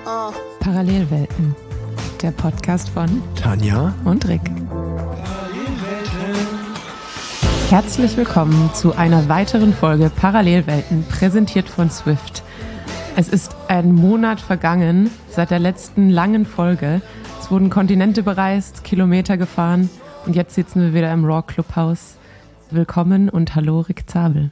Parallelwelten, der Podcast von Tanja und Rick. Herzlich willkommen zu einer weiteren Folge Parallelwelten, präsentiert von Swift. Es ist ein Monat vergangen seit der letzten langen Folge. Es wurden Kontinente bereist, Kilometer gefahren und jetzt sitzen wir wieder im Raw Clubhaus. Willkommen und hallo Rick Zabel.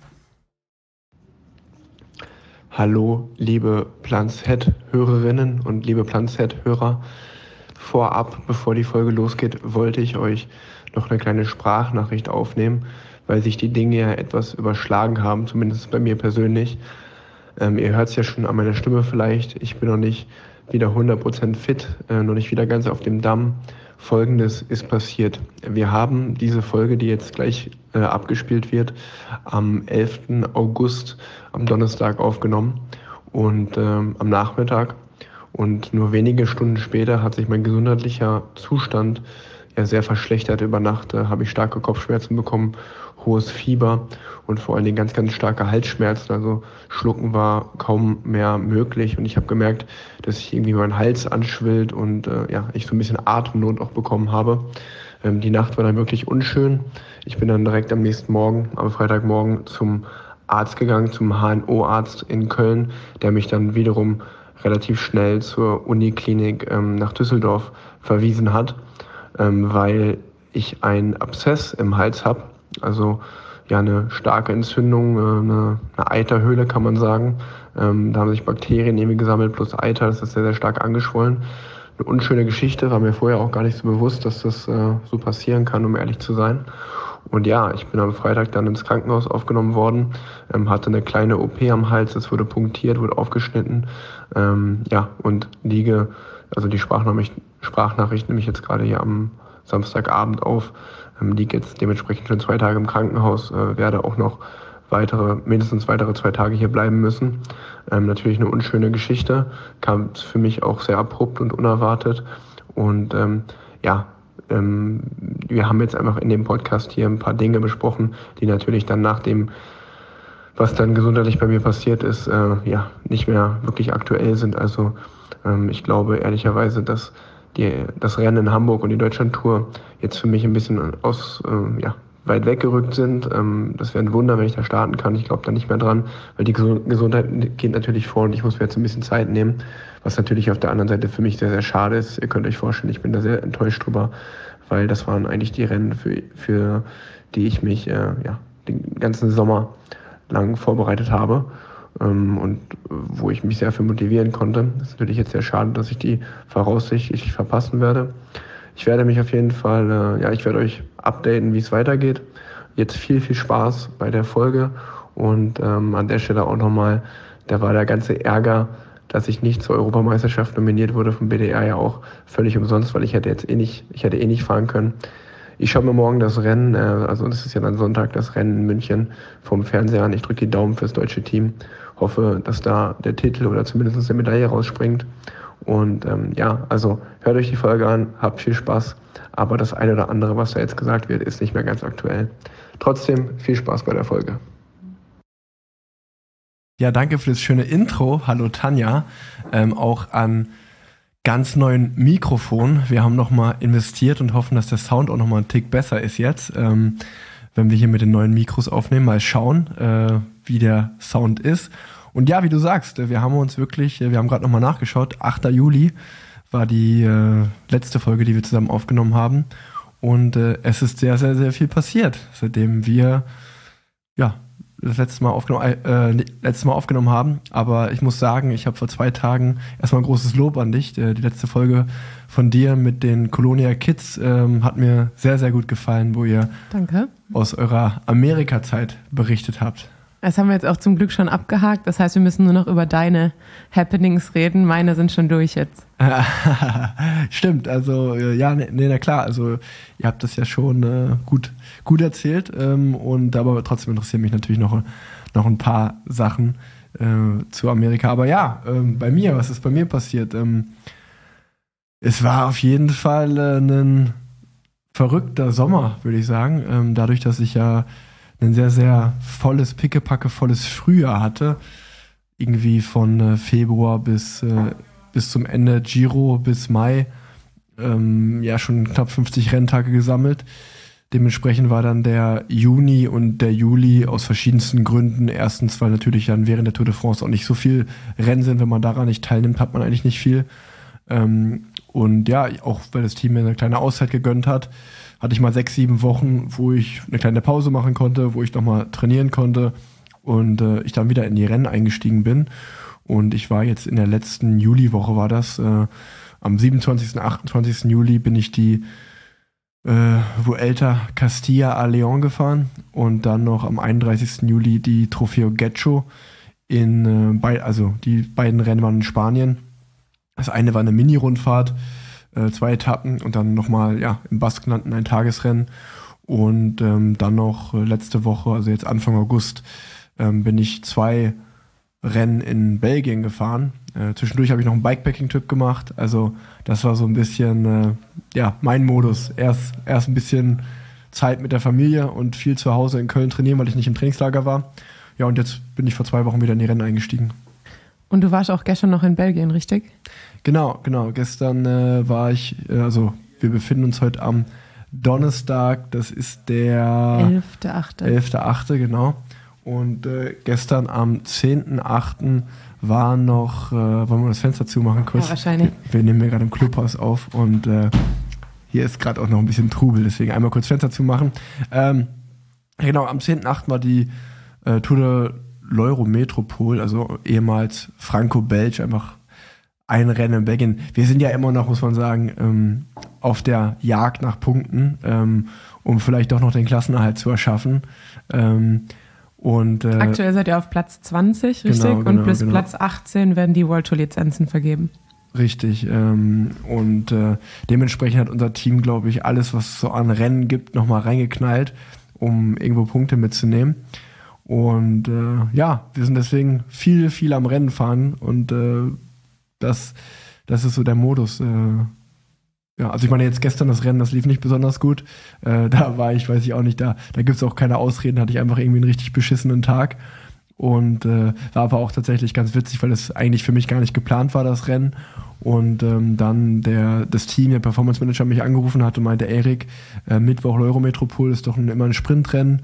Hallo, liebe Planzhead-Hörerinnen und liebe Planzhead-Hörer. Vorab, bevor die Folge losgeht, wollte ich euch noch eine kleine Sprachnachricht aufnehmen, weil sich die Dinge ja etwas überschlagen haben, zumindest bei mir persönlich. Ihr hört es ja schon an meiner Stimme vielleicht, ich bin noch nicht wieder 100% fit, noch nicht wieder ganz auf dem Damm. Folgendes ist passiert. Wir haben diese Folge, die jetzt gleich abgespielt wird, am 11. August, am Donnerstag aufgenommen und am Nachmittag. Und nur wenige Stunden später hat sich mein gesundheitlicher Zustand ja sehr verschlechtert. Über Nacht habe ich starke Kopfschmerzen bekommen, hohes Fieber und vor allen Dingen ganz, ganz starke Halsschmerzen. Also Schlucken war kaum mehr möglich und ich habe gemerkt, dass ich irgendwie mein Hals anschwillt und ich so ein bisschen Atemnot auch bekommen habe. Die Nacht war dann wirklich unschön. Ich bin dann direkt am nächsten Morgen, am Freitagmorgen, zum Arzt gegangen, zum HNO-Arzt in Köln, der mich dann wiederum relativ schnell zur Uniklinik nach Düsseldorf verwiesen hat, weil ich einen Abszess im Hals habe. Also ja, eine starke Entzündung, eine Eiterhöhle kann man sagen. Da haben sich Bakterien irgendwie gesammelt plus Eiter, das ist sehr, sehr stark angeschwollen. Eine unschöne Geschichte, war mir vorher auch gar nicht so bewusst, dass das so passieren kann, um ehrlich zu sein. Und ja, ich bin am Freitag dann ins Krankenhaus aufgenommen worden, hatte eine kleine OP am Hals, es wurde punktiert, wurde aufgeschnitten, und liege, also die Sprachnachricht nehme ich jetzt gerade hier am Samstagabend auf, liege jetzt dementsprechend schon 2 Tage im Krankenhaus, werde auch noch mindestens weitere 2 Tage hier bleiben müssen. Natürlich eine unschöne Geschichte, kam für mich auch sehr abrupt und unerwartet. Und wir haben jetzt einfach in dem Podcast hier ein paar Dinge besprochen, die natürlich dann nach dem, was dann gesundheitlich bei mir passiert ist, nicht mehr wirklich aktuell sind. Also ich glaube ehrlicherweise, dass das Rennen in Hamburg und die Deutschlandtour jetzt für mich ein bisschen weit weggerückt sind. Das wäre ein Wunder, wenn ich da starten kann. Ich glaube da nicht mehr dran, weil die Gesundheit geht natürlich vor und ich muss mir jetzt ein bisschen Zeit nehmen, was natürlich auf der anderen Seite für mich sehr, sehr schade ist. Ihr könnt euch vorstellen, ich bin da sehr enttäuscht drüber, weil das waren eigentlich die Rennen, für die ich mich den ganzen Sommer lang vorbereitet habe. Und wo ich mich sehr für motivieren konnte. Es ist natürlich jetzt sehr schade, dass ich die voraussichtlich verpassen werde. Ich werde mich auf jeden Fall, ich werde euch updaten, wie es weitergeht. Jetzt viel, viel Spaß bei der Folge und an der Stelle auch nochmal, da war der ganze Ärger, dass ich nicht zur Europameisterschaft nominiert wurde vom BDR ja auch völlig umsonst, weil ich hätte eh nicht fahren können. Ich schaue mir morgen das Rennen, das ist ja dann Sonntag, das Rennen in München vom Fernseher an. Ich drücke die Daumen fürs deutsche Team. Hoffe, dass da der Titel oder zumindest eine Medaille rausspringt. Und hört euch die Folge an, habt viel Spaß. Aber das eine oder andere, was da jetzt gesagt wird, ist nicht mehr ganz aktuell. Trotzdem viel Spaß bei der Folge. Ja, danke für das schöne Intro. Hallo Tanja. Auch an ganz neuen Mikrofon. Wir haben nochmal investiert und hoffen, dass der Sound auch nochmal einen Tick besser ist jetzt, wenn wir hier mit den neuen Mikros aufnehmen. Mal schauen, wie der Sound ist. Und ja, wie du sagst, wir haben gerade nochmal nachgeschaut, 8. Juli war die letzte Folge, die wir zusammen aufgenommen haben. Und es ist sehr, sehr, sehr viel passiert, seitdem wir das letzte Mal aufgenommen haben. Aber ich muss sagen, ich habe vor 2 Tagen erstmal ein großes Lob an dich. Die letzte Folge von dir mit den Colonia Kids hat mir sehr, sehr gut gefallen, wo ihr Danke. Aus eurer Amerika-Zeit berichtet habt. Das haben wir jetzt auch zum Glück schon abgehakt. Das heißt, wir müssen nur noch über deine Happenings reden. Meine sind schon durch jetzt. Stimmt, also na klar. Also ihr habt das ja schon gut erzählt. Aber trotzdem interessieren mich natürlich noch ein paar Sachen zu Amerika. Aber was ist bei mir passiert? Es war auf jeden Fall ein verrückter Sommer, würde ich sagen. Dadurch, dass ich ja ein sehr, sehr pickepacke volles Frühjahr hatte. Irgendwie von Februar bis bis zum Ende Giro, bis Mai, schon knapp 50 Renntage gesammelt. Dementsprechend war dann der Juni und der Juli aus verschiedensten Gründen. Erstens, weil natürlich dann während der Tour de France auch nicht so viel Rennen sind. Wenn man daran nicht teilnimmt, hat man eigentlich nicht viel. Und ja, auch weil das Team mir eine kleine Auszeit gegönnt hat, hatte ich mal 6-7 Wochen, wo ich eine kleine Pause machen konnte, wo ich nochmal trainieren konnte und ich dann wieder in die Rennen eingestiegen bin. Und ich war jetzt in der letzten Juliwoche, war das, am 27. und 28. Juli bin ich die Vuelta Castilla a León gefahren und dann noch am 31. Juli die Trofeo Getxo die beiden Rennen waren in Spanien. Das eine war eine Mini-Rundfahrt, 2 Etappen und dann nochmal im Baskenland ein Tagesrennen und dann noch letzte Woche, also jetzt Anfang August, bin ich 2 Rennen in Belgien gefahren. Zwischendurch habe ich noch einen Bikepacking-Trip gemacht. Also das war so ein bisschen mein Modus. Erst ein bisschen Zeit mit der Familie und viel zu Hause in Köln trainieren, weil ich nicht im Trainingslager war. Ja, und jetzt bin ich vor 2 Wochen wieder in die Rennen eingestiegen. Und du warst auch gestern noch in Belgien, richtig? Genau. Gestern war ich, wir befinden uns heute am Donnerstag, das ist der 11.8., genau. Und gestern am 10.8. war noch, wollen wir das Fenster zumachen kurz? Ja, wahrscheinlich. Wir nehmen hier gerade im Clubhaus auf und hier ist gerade auch noch ein bisschen Trubel, deswegen einmal kurz Fenster zumachen. Genau, am 10.8. war die Tour de l'Eurométropole, also ehemals Franco-Belge, einfach ein Rennen in Belgien. Wir sind ja immer noch, muss man sagen, auf der Jagd nach Punkten, um vielleicht doch noch den Klassenerhalt zu erschaffen. Aktuell seid ihr auf Platz 20, richtig? Genau, und bis Platz 18 werden die World Tour Lizenzen vergeben. Richtig. Dementsprechend hat unser Team, glaube ich, alles, was es so an Rennen gibt, nochmal reingeknallt, um irgendwo Punkte mitzunehmen. Und wir sind deswegen viel am Rennen fahren und das ist so der Modus. Also ich meine jetzt gestern das Rennen, das lief nicht besonders gut. Da war ich, weiß ich auch nicht, da gibt es auch keine Ausreden, hatte ich einfach irgendwie einen richtig beschissenen Tag. Und war aber auch tatsächlich ganz witzig, weil es eigentlich für mich gar nicht geplant war, das Rennen. Und dann das Team, der Performance Manager, mich angerufen hat und meinte, Erik, Mittwoch Eurométropole ist doch immer ein Sprintrennen.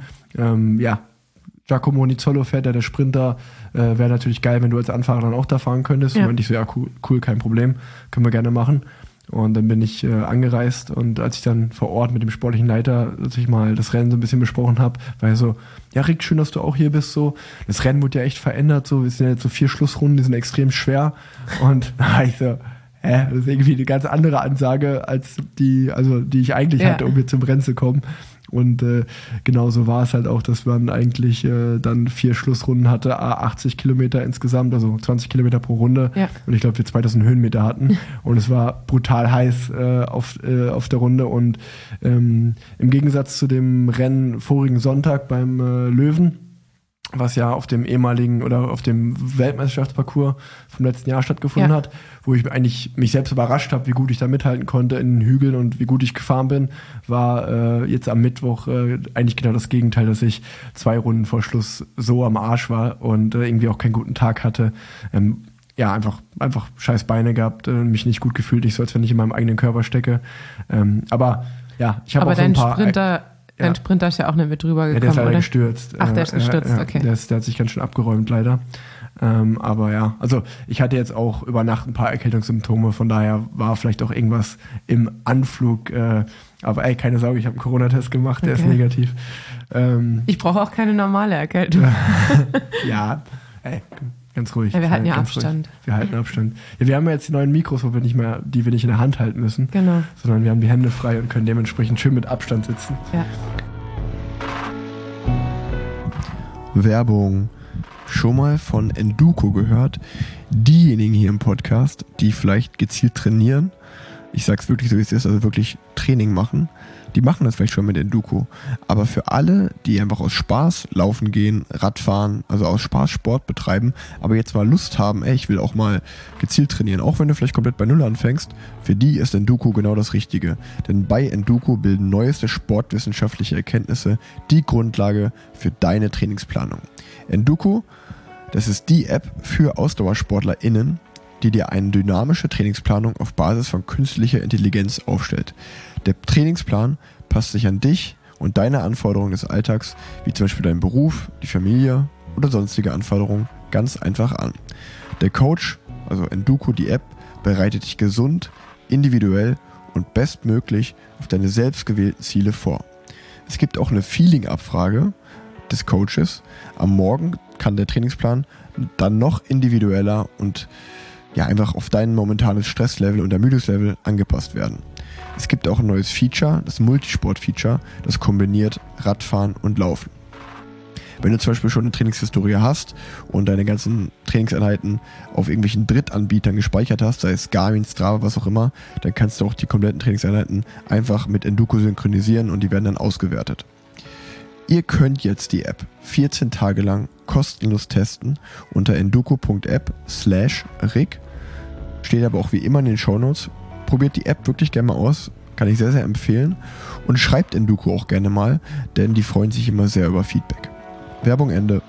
Giacomo Nizzolo fährt, der Sprinter, wäre natürlich geil, wenn du als Anfahrer dann auch da fahren könntest. Ja. Und meinte ich so, ja cool, kein Problem, können wir gerne machen. Und dann bin ich angereist und als ich dann vor Ort mit dem sportlichen Leiter natürlich mal das Rennen so ein bisschen besprochen habe, war er so, ja Rick, schön, dass du auch hier bist. So, das Rennen wurde ja echt verändert, so, es sind ja jetzt so 4 Schlussrunden, die sind extrem schwer. Und da war ich so, das ist irgendwie eine ganz andere Ansage als die ich eigentlich hatte, um hier zum Rennen zu kommen. Und genauso war es halt auch, dass man eigentlich dann 4 Schlussrunden hatte, 80 Kilometer insgesamt, also 20 Kilometer pro Runde. Ja. Und ich glaube, wir 2000 Höhenmeter hatten. Und es war brutal heiß auf der Runde. Und im Gegensatz zu dem Rennen vorigen Sonntag beim Löwen, was ja auf dem ehemaligen oder auf dem Weltmeisterschaftsparcours vom letzten Jahr stattgefunden hat, wo ich eigentlich mich selbst überrascht habe, wie gut ich da mithalten konnte in den Hügeln und wie gut ich gefahren bin, war jetzt am Mittwoch eigentlich genau das Gegenteil, dass ich 2 Runden vor Schluss so am Arsch war und irgendwie auch keinen guten Tag hatte. Einfach scheiß Beine gehabt, mich nicht gut gefühlt, nicht so, als wenn ich in meinem eigenen Körper stecke. Aber ich habe auch so ein paar... Dein Sprinter ist ja auch nicht mit drüber gekommen, der ist leider oder? gestürzt. Ach, der ist gestürzt, okay. Der hat sich ganz schön abgeräumt, leider. Also ich hatte jetzt auch über Nacht ein paar Erkältungssymptome, von daher war vielleicht auch irgendwas im Anflug. Aber keine Sorge, ich habe einen Corona-Test gemacht, der ist negativ. Ich brauche auch keine normale Erkältung. Ganz ruhig. Ja, wir halten ja Abstand. Ruhig. Wir halten Abstand. Ja, wir haben ja jetzt die neuen Mikros, die wir nicht in der Hand halten müssen. Genau. Sondern wir haben die Hände frei und können dementsprechend schön mit Abstand sitzen. Ja. Werbung. Schon mal von Enduko gehört? Diejenigen hier im Podcast, die vielleicht gezielt trainieren, ich sag's wirklich so, wie es ist, also wirklich Training machen, die machen das vielleicht schon mit Enduko. Aber für alle, die einfach aus Spaß laufen gehen, Radfahren, also aus Spaß Sport betreiben, aber jetzt mal Lust haben, ich will auch mal gezielt trainieren, auch wenn du vielleicht komplett bei Null anfängst, für die ist Enduko genau das Richtige. Denn bei Enduko bilden neueste sportwissenschaftliche Erkenntnisse die Grundlage für deine Trainingsplanung. Enduko, das ist die App für AusdauersportlerInnen, die dir eine dynamische Trainingsplanung auf Basis von künstlicher Intelligenz aufstellt. Der Trainingsplan passt sich an dich und deine Anforderungen des Alltags, wie zum Beispiel deinen Beruf, die Familie oder sonstige Anforderungen, ganz einfach an. Der Coach, also Enduko, die App, bereitet dich gesund, individuell und bestmöglich auf deine selbst gewählten Ziele vor. Es gibt auch eine Feeling-Abfrage des Coaches. Am Morgen kann der Trainingsplan dann noch individueller und einfach auf dein momentanes Stresslevel und Ermüdungslevel angepasst werden. Es gibt auch ein neues Feature, das Multisport-Feature, das kombiniert Radfahren und Laufen. Wenn du zum Beispiel schon eine Trainingshistorie hast und deine ganzen Trainingseinheiten auf irgendwelchen Drittanbietern gespeichert hast, sei es Garmin, Strava, was auch immer, dann kannst du auch die kompletten Trainingseinheiten einfach mit Enduko synchronisieren und die werden dann ausgewertet. Ihr könnt jetzt die App 14 Tage lang kostenlos testen unter enduko.app/rig. Steht aber auch wie immer in den Shownotes. Probiert die App wirklich gerne mal aus, kann ich sehr, sehr empfehlen. Und schreibt Enduko auch gerne mal, denn die freuen sich immer sehr über Feedback. Werbung Ende.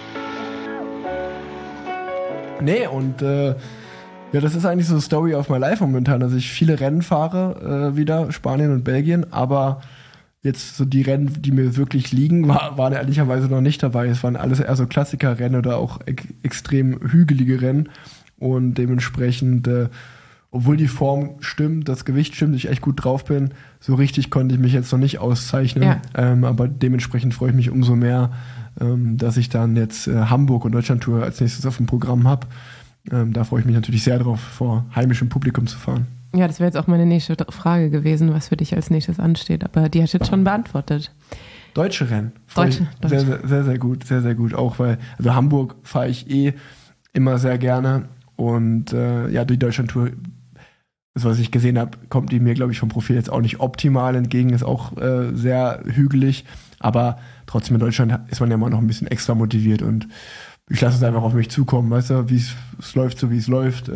Nee, und das ist eigentlich so eine Story of my life momentan, dass ich viele Rennen fahre, wieder, Spanien und Belgien, aber jetzt so die Rennen, die mir wirklich liegen, waren ehrlicherweise noch nicht dabei. Es waren alles eher so Klassikerrennen oder auch extrem hügelige Rennen und dementsprechend, obwohl die Form stimmt, das Gewicht stimmt, ich echt gut drauf bin, so richtig konnte ich mich jetzt noch nicht auszeichnen, Ja. Aber dementsprechend freue ich mich umso mehr, dass ich dann jetzt Hamburg und Deutschlandtour als nächstes auf dem Programm habe. Da freue ich mich natürlich sehr drauf, vor heimischem Publikum zu fahren. Ja, das wäre jetzt auch meine nächste Frage gewesen, was für dich als nächstes ansteht. Aber die hast du jetzt schon beantwortet. Deutsche Rennen. Deutsche. Sehr, sehr, sehr, sehr gut. Sehr, sehr gut. Auch weil, also Hamburg fahre ich immer sehr gerne. Und die Deutschlandtour, das, was ich gesehen habe, kommt die mir, glaube ich, vom Profil jetzt auch nicht optimal entgegen. Ist auch sehr hügelig. Aber trotzdem in Deutschland ist man ja mal noch ein bisschen extra motiviert. Und ich lasse es einfach auf mich zukommen. Weißt du, es läuft so, wie es läuft.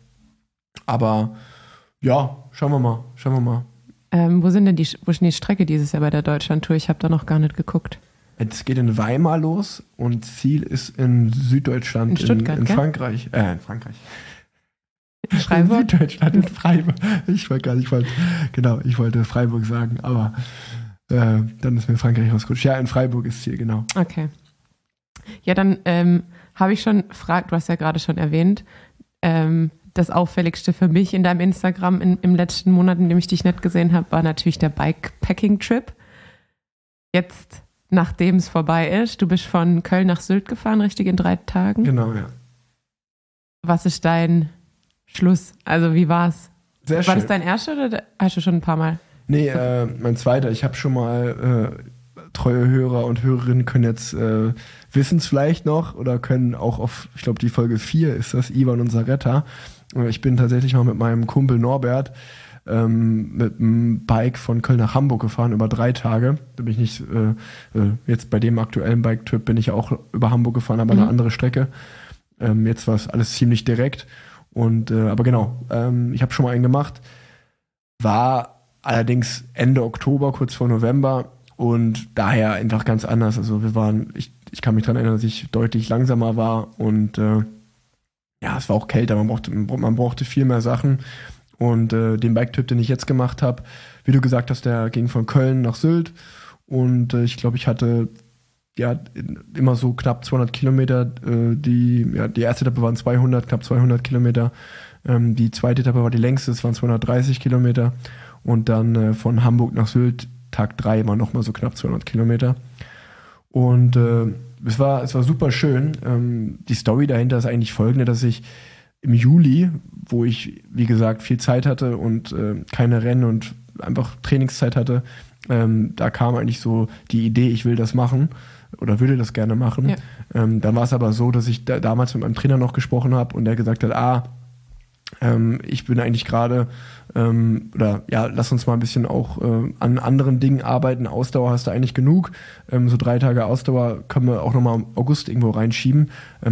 Aber ja, schauen wir mal. Wo ist denn die Strecke dieses Jahr bei der Deutschlandtour? Ich habe da noch gar nicht geguckt. Es geht in Weimar los und Ziel ist in Süddeutschland, in Stuttgart, in gell? Frankreich. In Freiburg? In Süddeutschland, in Freiburg. Ich wollte Freiburg sagen, aber dann ist mir Frankreich rausgerutscht. Ja, in Freiburg ist Ziel, genau. Okay. Ja, dann habe ich schon gefragt, du hast ja gerade schon erwähnt, das Auffälligste für mich in deinem Instagram im letzten Monat, in dem ich dich nicht gesehen habe, war natürlich der Bikepacking-Trip. Jetzt, nachdem es vorbei ist, du bist von Köln nach Sylt gefahren, richtig in 3 Tagen. Genau, ja. Was ist dein Schluss? Also wie war's? Sehr schön. War das dein erster oder hast du schon ein paar Mal? Nee, mein zweiter. Ich habe schon mal treue Hörer und Hörerinnen können jetzt wissen es vielleicht noch oder können auch auf, ich glaube die Folge 4 ist das, Ivan und Saretta. Ich bin tatsächlich mal mit meinem Kumpel Norbert mit dem Bike von Köln nach Hamburg gefahren über 3 Tage. Da bin ich nicht, jetzt bei dem aktuellen Bike-Trip bin ich ja auch über Hamburg gefahren, aber eine andere Strecke. Jetzt war es alles ziemlich direkt. Aber genau, ich habe schon mal einen gemacht. War allerdings Ende Oktober, kurz vor November und daher einfach ganz anders. Also ich kann mich daran erinnern, dass ich deutlich langsamer war und es war auch kälter, man brauchte viel mehr Sachen. Und den Bike-Trip, den ich jetzt gemacht habe, wie du gesagt hast, der ging von Köln nach Sylt. Und ich glaube, ich hatte immer so knapp 200 Kilometer. Die erste Etappe waren knapp 200 Kilometer. Die zweite Etappe war die längste, es waren 230 Kilometer. Und dann von Hamburg nach Sylt, Tag 3, war nochmal so knapp 200 Kilometer. Und es war super schön. Die Story dahinter ist eigentlich folgende, dass ich im Juli, wo ich, wie gesagt, viel Zeit hatte und keine Rennen und einfach Trainingszeit hatte, da kam eigentlich so die Idee, ich will das machen oder würde das gerne machen. Ja. Dann war es aber so, dass ich damals mit meinem Trainer noch gesprochen habe und der gesagt hat, ich bin eigentlich gerade, lass uns mal ein bisschen auch an anderen Dingen arbeiten. Ausdauer hast du eigentlich genug. So 3 Tage Ausdauer können wir auch nochmal im August irgendwo reinschieben.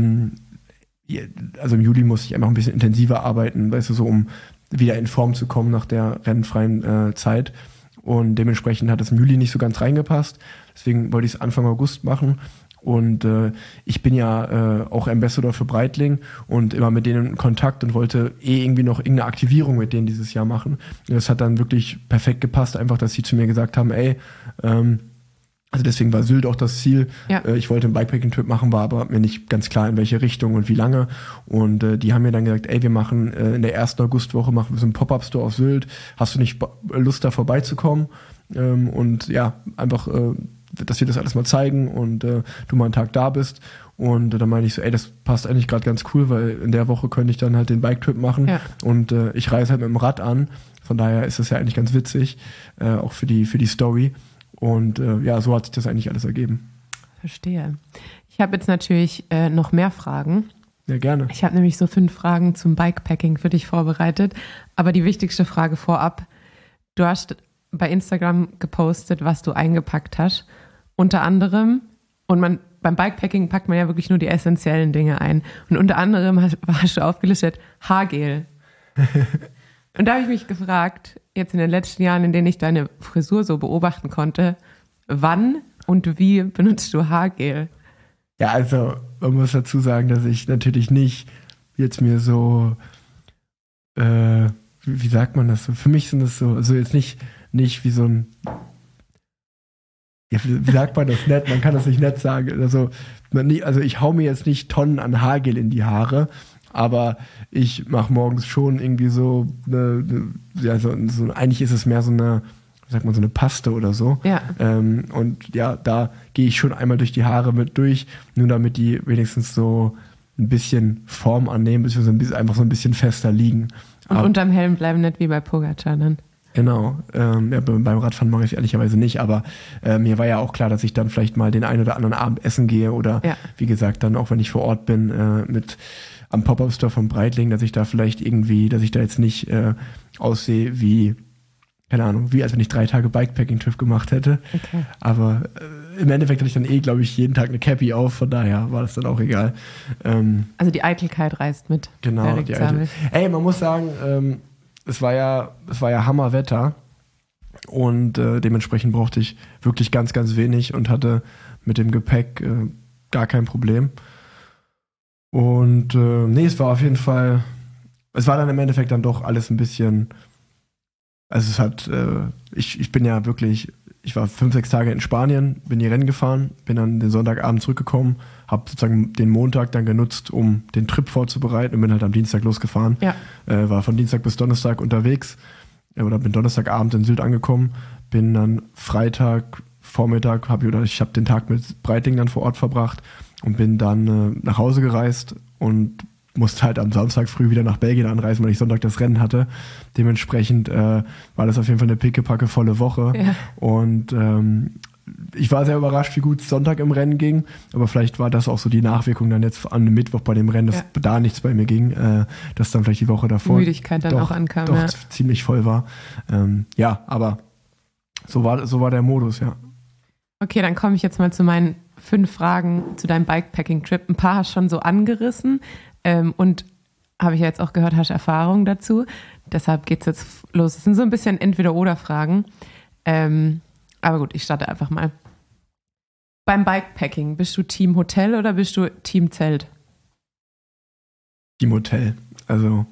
Also im Juli muss ich einfach ein bisschen intensiver arbeiten, weißt du, so um wieder in Form zu kommen nach der rennfreien Zeit. und dementsprechend hat es im Juli nicht so ganz reingepasst. Deswegen wollte ich es Anfang August machen. Und ich bin ja auch Ambassador für Breitling und immer mit denen in Kontakt und wollte irgendwie noch irgendeine Aktivierung mit denen dieses Jahr machen. Und das hat dann wirklich perfekt gepasst, einfach, dass sie zu mir gesagt haben, also deswegen war Sylt auch das Ziel. Ja. Ich wollte einen Bikepacking-Trip machen, war aber mir nicht ganz klar, in welche Richtung und wie lange. Und die haben mir dann gesagt, wir machen in der ersten Augustwoche machen wir so einen Pop-Up-Store auf Sylt. Hast du nicht Lust, da vorbeizukommen? Und ja, einfach dass wir das alles mal zeigen und du mal einen Tag da bist. Und dann meine ich so, das passt eigentlich gerade ganz cool, weil in der Woche könnte ich dann halt den Bike-Trip machen. Ja. Und ich reise halt mit dem Rad an. Von daher ist das ja eigentlich ganz witzig, auch für die Story. Und so hat sich das eigentlich alles ergeben. Verstehe. Ich habe jetzt natürlich noch mehr Fragen. Ja, gerne. Ich habe nämlich so 5 Fragen zum Bikepacking für dich vorbereitet. Aber die wichtigste Frage vorab, du hast bei Instagram gepostet, was du eingepackt hast. Unter anderem, beim Bikepacking packt man ja wirklich nur die essentiellen Dinge ein. Und unter anderem hast du aufgelistet Haargel. Und da habe ich mich gefragt, jetzt in den letzten Jahren, in denen ich deine Frisur so beobachten konnte, wann und wie benutzt du Haargel? Ja, also man muss dazu sagen, dass ich natürlich nicht jetzt mir so, wie sagt man das so? Für mich sind das so jetzt nicht wie so ein, ja, wie sagt man das nett? Man kann das nicht nett sagen. Also ich hau mir jetzt nicht Tonnen an Haargel in die Haare, aber ich mache morgens schon irgendwie so eigentlich ist es mehr so eine, wie sagt man, so eine Paste oder so. Ja. Und ja, da gehe ich schon einmal durch die Haare mit durch, nur damit die wenigstens so ein bisschen Form annehmen, beziehungsweise einfach so ein bisschen fester liegen. Und unterm Helm bleiben, nicht wie bei Pogacar dann. Genau, beim Radfahren mache ich es ehrlicherweise nicht, aber mir war ja auch klar, dass ich dann vielleicht mal den einen oder anderen Abend essen gehe oder wie gesagt dann auch, wenn ich vor Ort bin, am Pop-Up-Store von Breitling, dass ich da jetzt nicht aussehe wie, keine Ahnung, wie als wenn ich 3 Tage Bikepacking-Trip gemacht hätte. Okay. Aber im Endeffekt hatte ich dann glaube ich, jeden Tag eine Cappy auf, von daher war das dann auch egal. Also die Eitelkeit reist mit. Genau. Man muss sagen, es war ja Hammerwetter und dementsprechend brauchte ich wirklich ganz, ganz wenig und hatte mit dem Gepäck gar kein Problem. Und es war auf jeden Fall, es war dann im Endeffekt dann doch alles ein bisschen, also es hat, ich bin ja wirklich, ich war 5-6 Tage in Spanien, bin die Rennen gefahren, bin dann den Sonntagabend zurückgekommen, habe sozusagen den Montag dann genutzt, um den Trip vorzubereiten und bin halt am Dienstag losgefahren. Ja. War von Dienstag bis Donnerstag unterwegs oder bin Donnerstagabend in Sylt angekommen, bin dann Freitag Vormittag, ich habe den Tag mit Breitling dann vor Ort verbracht und bin dann nach Hause gereist und musste halt am Samstag früh wieder nach Belgien anreisen, weil ich Sonntag das Rennen hatte. Dementsprechend war das auf jeden Fall eine pickepacke volle Woche. Ja. Und ich war sehr überrascht, wie gut es Sonntag im Rennen ging. Aber vielleicht war das auch so die Nachwirkung dann jetzt an dem Mittwoch bei dem Rennen, dass da nichts bei mir ging, dass dann vielleicht die Woche davor Müdigkeit dann auch ankam. Doch ziemlich voll war. Aber so war der Modus, ja. Okay, dann komme ich jetzt mal zu meinen 5 Fragen zu deinem Bikepacking-Trip. Ein paar hast du schon so angerissen. Und habe ich ja jetzt auch gehört, hast Erfahrung dazu. Deshalb geht es jetzt los. Es sind so ein bisschen Entweder-oder-Fragen. Aber gut, ich starte einfach mal. Beim Bikepacking, bist du Team Hotel oder bist du Team Zelt? Team Hotel. Also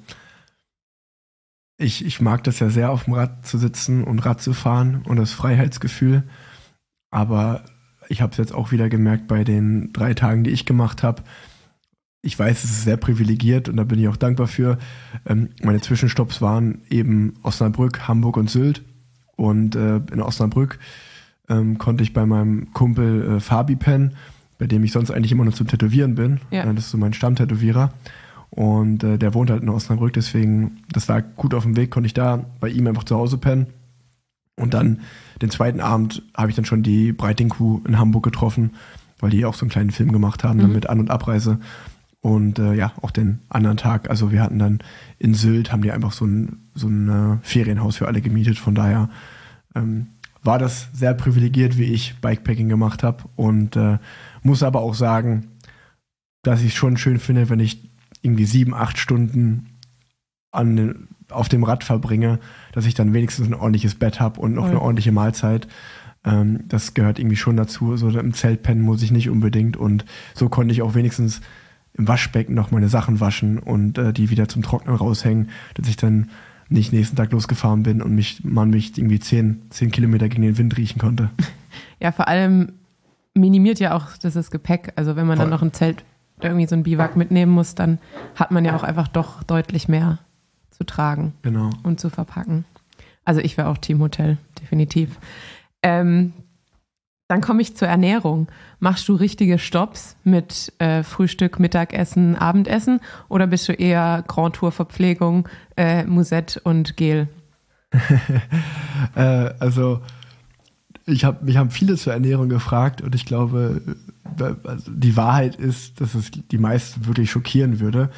ich mag das ja sehr, auf dem Rad zu sitzen und Rad zu fahren und das Freiheitsgefühl. Aber ich habe es jetzt auch wieder gemerkt bei den 3 Tagen, die ich gemacht habe. Ich weiß, es ist sehr privilegiert und da bin ich auch dankbar für. Meine Zwischenstopps waren eben Osnabrück, Hamburg und Sylt. Und in Osnabrück konnte ich bei meinem Kumpel Fabi pennen, bei dem ich sonst eigentlich immer nur zum Tätowieren bin. Ja. Das ist so mein Stammtätowierer. Und der wohnt halt in Osnabrück, deswegen, das lag gut auf dem Weg, konnte ich da bei ihm einfach zu Hause pennen. Und dann den zweiten Abend habe ich dann schon die Breitling-Crew in Hamburg getroffen, weil die auch so einen kleinen Film gemacht haben, dann mit An- und Abreise. Und auch den anderen Tag, also wir hatten dann in Sylt, haben die einfach so ein Ferienhaus für alle gemietet. Von daher war das sehr privilegiert, wie ich Bikepacking gemacht habe. Und muss aber auch sagen, dass ich es schon schön finde, wenn ich irgendwie 7-8 Stunden auf dem Rad verbringe, dass ich dann wenigstens ein ordentliches Bett habe und noch eine ordentliche Mahlzeit. Das gehört irgendwie schon dazu. So im Zelt pennen muss ich nicht unbedingt. Und so konnte ich auch wenigstens im Waschbecken noch meine Sachen waschen und die wieder zum Trocknen raushängen, dass ich dann nicht nächsten Tag losgefahren bin und man mich irgendwie 10 Kilometer gegen den Wind riechen konnte. Ja, vor allem minimiert ja auch das Gepäck. Also wenn man dann noch ein Zelt oder irgendwie so ein Biwak mitnehmen muss, dann hat man ja auch einfach doch deutlich mehr zu tragen und zu verpacken. Also ich wäre auch Teamhotel, definitiv. Dann komme ich zur Ernährung. Machst du richtige Stopps mit Frühstück, Mittagessen, Abendessen oder bist du eher Grand Tour Verpflegung, Musette und Gel? Also mich haben viele zur Ernährung gefragt und ich glaube, die Wahrheit ist, dass es die meisten wirklich schockieren würde.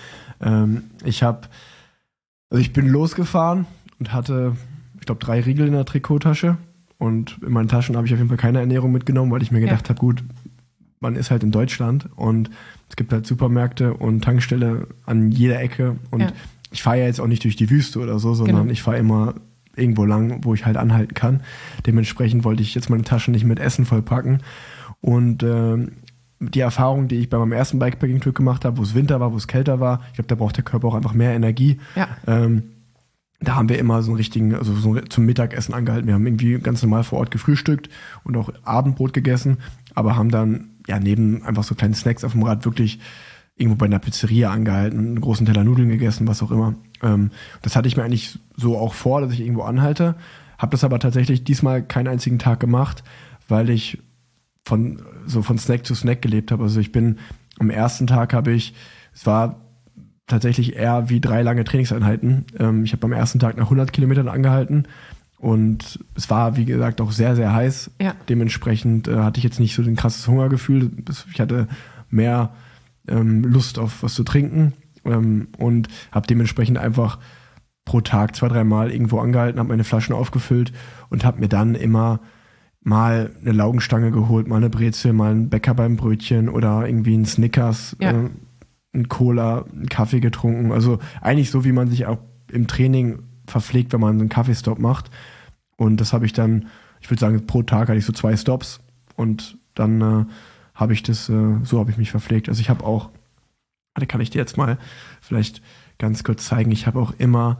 Ich bin losgefahren und hatte, ich glaube, 3 Riegel in der Trikottasche und in meinen Taschen habe ich auf jeden Fall keine Ernährung mitgenommen, weil ich mir gedacht habe, gut, man ist halt in Deutschland und es gibt halt Supermärkte und Tankstelle an jeder Ecke und ich fahre ja jetzt auch nicht durch die Wüste oder so, sondern ich fahre immer irgendwo lang, wo ich halt anhalten kann. Dementsprechend wollte ich jetzt meine Taschen nicht mit Essen vollpacken und die Erfahrung, die ich bei meinem ersten Bikepacking-Trip gemacht habe, wo es Winter war, wo es kälter war, ich glaube, da braucht der Körper auch einfach mehr Energie. Ja. Da haben wir immer so einen richtigen, also so zum Mittagessen angehalten. Wir haben irgendwie ganz normal vor Ort gefrühstückt und auch Abendbrot gegessen, aber haben dann neben einfach so kleinen Snacks auf dem Rad wirklich irgendwo bei einer Pizzeria angehalten, einen großen Teller Nudeln gegessen, was auch immer. Das hatte ich mir eigentlich so auch vor, dass ich irgendwo anhalte. Habe das aber tatsächlich diesmal keinen einzigen Tag gemacht, weil ich von Snack zu Snack gelebt habe. Also ich bin am ersten Tag es war tatsächlich eher wie 3 lange Trainingseinheiten. Ich habe am ersten Tag nach 100 Kilometern angehalten und es war, wie gesagt, auch sehr, sehr heiß. Ja. Dementsprechend hatte ich jetzt nicht so ein krasses Hungergefühl. Ich hatte mehr Lust auf was zu trinken und habe dementsprechend einfach pro Tag 2-3 Mal irgendwo angehalten, habe meine Flaschen aufgefüllt und habe mir dann immer mal eine Laugenstange geholt, mal eine Brezel, mal einen Bäcker beim Brötchen oder irgendwie einen Snickers, ein Cola, einen Kaffee getrunken. Also eigentlich so, wie man sich auch im Training verpflegt, wenn man einen Kaffeestopp macht. Und das habe ich dann, ich würde sagen, pro Tag hatte ich so 2 Stops und dann habe ich so habe ich mich verpflegt. Also ich habe auch, kann ich dir jetzt mal vielleicht ganz kurz zeigen, ich habe auch immer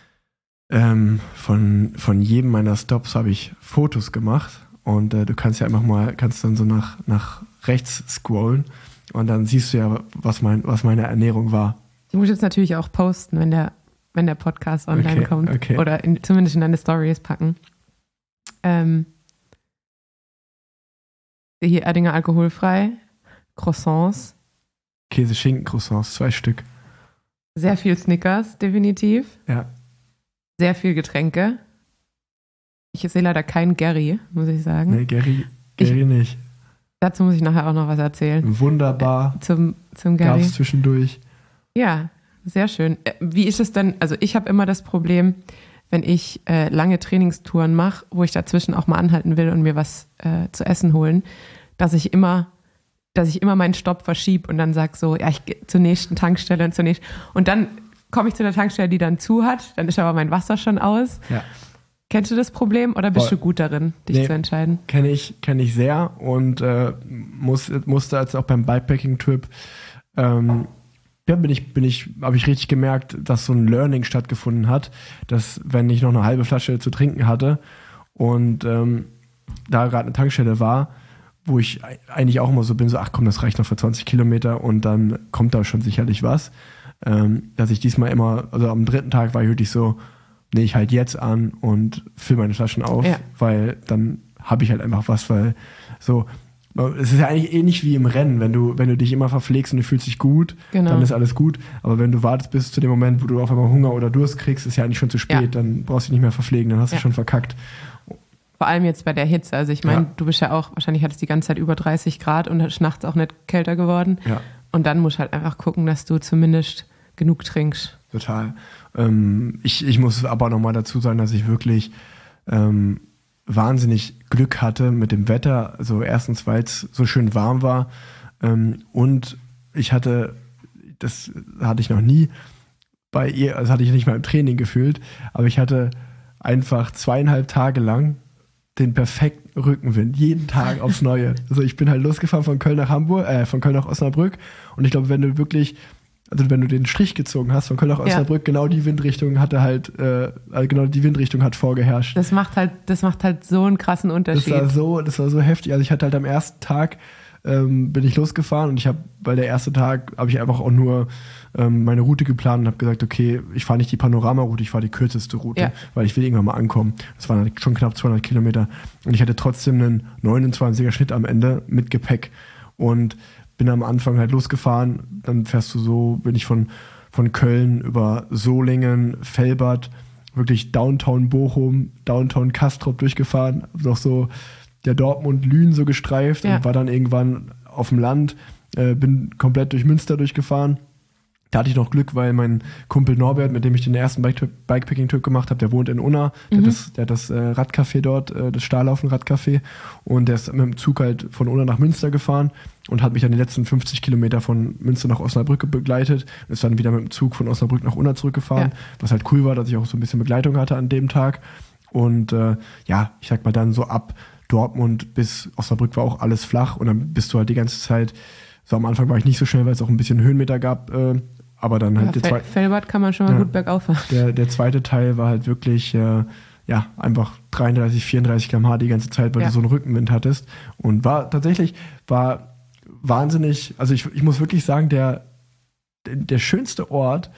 von jedem meiner Stops habe ich Fotos gemacht und du kannst ja einfach kannst dann so nach rechts scrollen und dann siehst du ja, was meine Ernährung war. Ich muss jetzt natürlich auch posten, wenn der Podcast online kommt oder zumindest in deine Stories packen. Hier Erdinger alkoholfrei, Croissants. Käse-Schinken-Croissants, 2 Stück. Sehr viel Snickers, definitiv. Ja. Sehr viel Getränke. Ich sehe leider keinen Gary, muss ich sagen. Nee, Gary nicht. Dazu muss ich nachher auch noch was erzählen. Wunderbar. Zum Gary. Gab es zwischendurch. Ja, sehr schön. Wie ist es denn, also ich habe immer das Problem, wenn ich lange Trainingstouren mache, wo ich dazwischen auch mal anhalten will und mir was zu essen holen, dass ich immer meinen Stopp verschiebe und dann sage so, ja, ich gehe zur nächsten Tankstelle und dann komme ich zu der Tankstelle, die dann zu hat, dann ist aber mein Wasser schon aus. Ja. Kennst du das Problem oder bist du gut darin, dich zu entscheiden? Kenn ich sehr und musste jetzt auch beim Bikepacking-Trip habe ich richtig gemerkt, dass so ein Learning stattgefunden hat, dass wenn ich noch eine halbe Flasche zu trinken hatte und da gerade eine Tankstelle war, wo ich eigentlich auch immer so bin, so ach komm, das reicht noch für 20 Kilometer und dann kommt da schon sicherlich was, dass ich diesmal immer, also am 3. Tag war ich wirklich so, nee, ich halte jetzt an und fülle meine Flaschen auf, weil dann habe ich halt einfach was, weil so, es ist ja eigentlich ähnlich wie im Rennen, wenn du dich immer verpflegst und du fühlst dich gut, dann ist alles gut, aber wenn du wartest bis zu dem Moment, wo du auf einmal Hunger oder Durst kriegst, ist ja eigentlich schon zu spät, dann brauchst du dich nicht mehr verpflegen, dann hast du schon verkackt. Vor allem jetzt bei der Hitze, also ich meine, du bist ja auch, wahrscheinlich hattest die ganze Zeit über 30 Grad und ist nachts auch nicht kälter geworden und dann musst du halt einfach gucken, dass du zumindest genug trinkst. Total. Ich muss aber nochmal dazu sagen, dass ich wirklich wahnsinnig Glück hatte mit dem Wetter. Also erstens, weil es so schön warm war und das hatte ich noch nie, bei ihr, also hatte ich nicht mal im Training gefühlt, aber ich hatte einfach 2,5 Tage lang den perfekten Rückenwind, jeden Tag aufs Neue. Also ich bin halt losgefahren von Köln nach von Köln nach Osnabrück und ich glaube, wenn du den Strich gezogen hast von Köln nach Osnabrück, genau die Windrichtung hat vorgeherrscht. Das macht halt so einen krassen Unterschied. Das war so heftig. Also ich hatte halt am ersten Tag bin ich losgefahren und weil der erste Tag habe ich einfach auch nur meine Route geplant und habe gesagt, okay, ich fahre nicht die Panoramaroute, ich fahre die kürzeste Route, weil ich will irgendwann mal ankommen. Das waren halt schon knapp 200 Kilometer und ich hatte trotzdem einen 29er Schnitt am Ende mit Gepäck und bin am Anfang halt losgefahren, dann bin ich von Köln über Solingen, Velbert, wirklich Downtown Bochum, Downtown Castrop durchgefahren, noch so der Dortmund-Lünen so gestreift und war dann irgendwann auf dem Land, bin komplett durch Münster durchgefahren. Da hatte ich noch Glück, weil mein Kumpel Norbert, mit dem ich den ersten Bikepacking-Trip gemacht habe, der wohnt in Unna, der hat das Radcafé dort, das Stahlhaufen-Radcafé und der ist mit dem Zug halt von Unna nach Münster gefahren und hat mich dann die letzten 50 Kilometer von Münster nach Osnabrück begleitet und ist dann wieder mit dem Zug von Osnabrück nach Unna zurückgefahren, was halt cool war, dass ich auch so ein bisschen Begleitung hatte an dem Tag und ich sag mal dann so ab Dortmund bis Osnabrück war auch alles flach und dann bist du halt die ganze Zeit, so am Anfang war ich nicht so schnell, weil es auch ein bisschen Höhenmeter gab, aber dann halt Velbert kann man schon mal gut bergauf fahren. Der zweite Teil war halt wirklich einfach 33, 34 km/h die ganze Zeit, weil du so einen Rückenwind hattest und war wahnsinnig, also ich muss wirklich sagen, der schönste Ort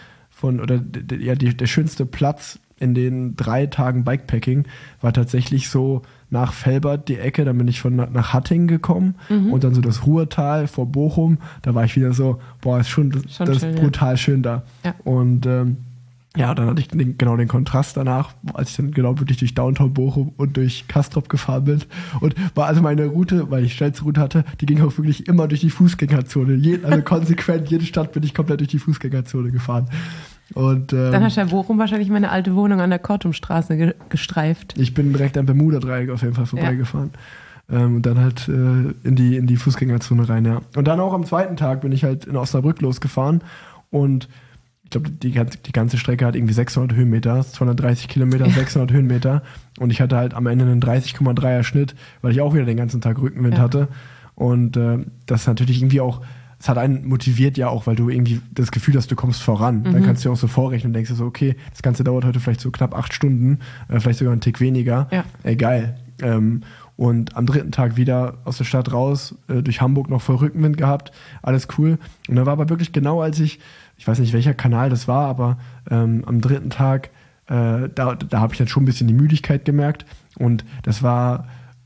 der schönste Platz in den 3 Tagen Bikepacking war tatsächlich so nach Velbert die Ecke, dann bin ich nach Hattingen gekommen und dann so das Ruhrtal vor Bochum, da war ich wieder so, das ist schön, brutal schön da. Ja. Und dann hatte ich genau den Kontrast danach, als ich dann genau wirklich durch Downtown Bochum und durch Castrop gefahren bin und war also meine Route, weil ich schnellste Route hatte, die ging auch wirklich immer durch die Fußgängerzone, also konsequent, jede Stadt bin ich komplett durch die Fußgängerzone gefahren. Und, dann hast du ja Bochum wahrscheinlich meine alte Wohnung an der Kortumstraße gestreift. Ich bin direkt am Bermuda-Dreieck auf jeden Fall vorbeigefahren. Und dann halt in die Fußgängerzone rein, ja. Und dann auch am zweiten Tag bin ich halt in Osnabrück losgefahren und ich glaube, die ganze Strecke hat irgendwie 600 Höhenmeter, 230 Kilometer, 600 Höhenmeter und ich hatte halt am Ende einen 30,3er Schnitt, weil ich auch wieder den ganzen Tag Rückenwind hatte und das natürlich irgendwie auch, es hat einen motiviert ja auch, weil du irgendwie das Gefühl hast, du kommst voran. Dann kannst du ja auch so vorrechnen und denkst dir so, okay, das Ganze dauert heute vielleicht so knapp 8 Stunden, vielleicht sogar einen Tick weniger. Ja. Geil. Und am dritten Tag wieder aus der Stadt raus, durch Hamburg noch voll Rückenwind gehabt, alles cool. Und da war aber wirklich genau, als ich weiß nicht, welcher Kanal das war, aber am dritten Tag, da habe ich dann schon ein bisschen die Müdigkeit gemerkt und das war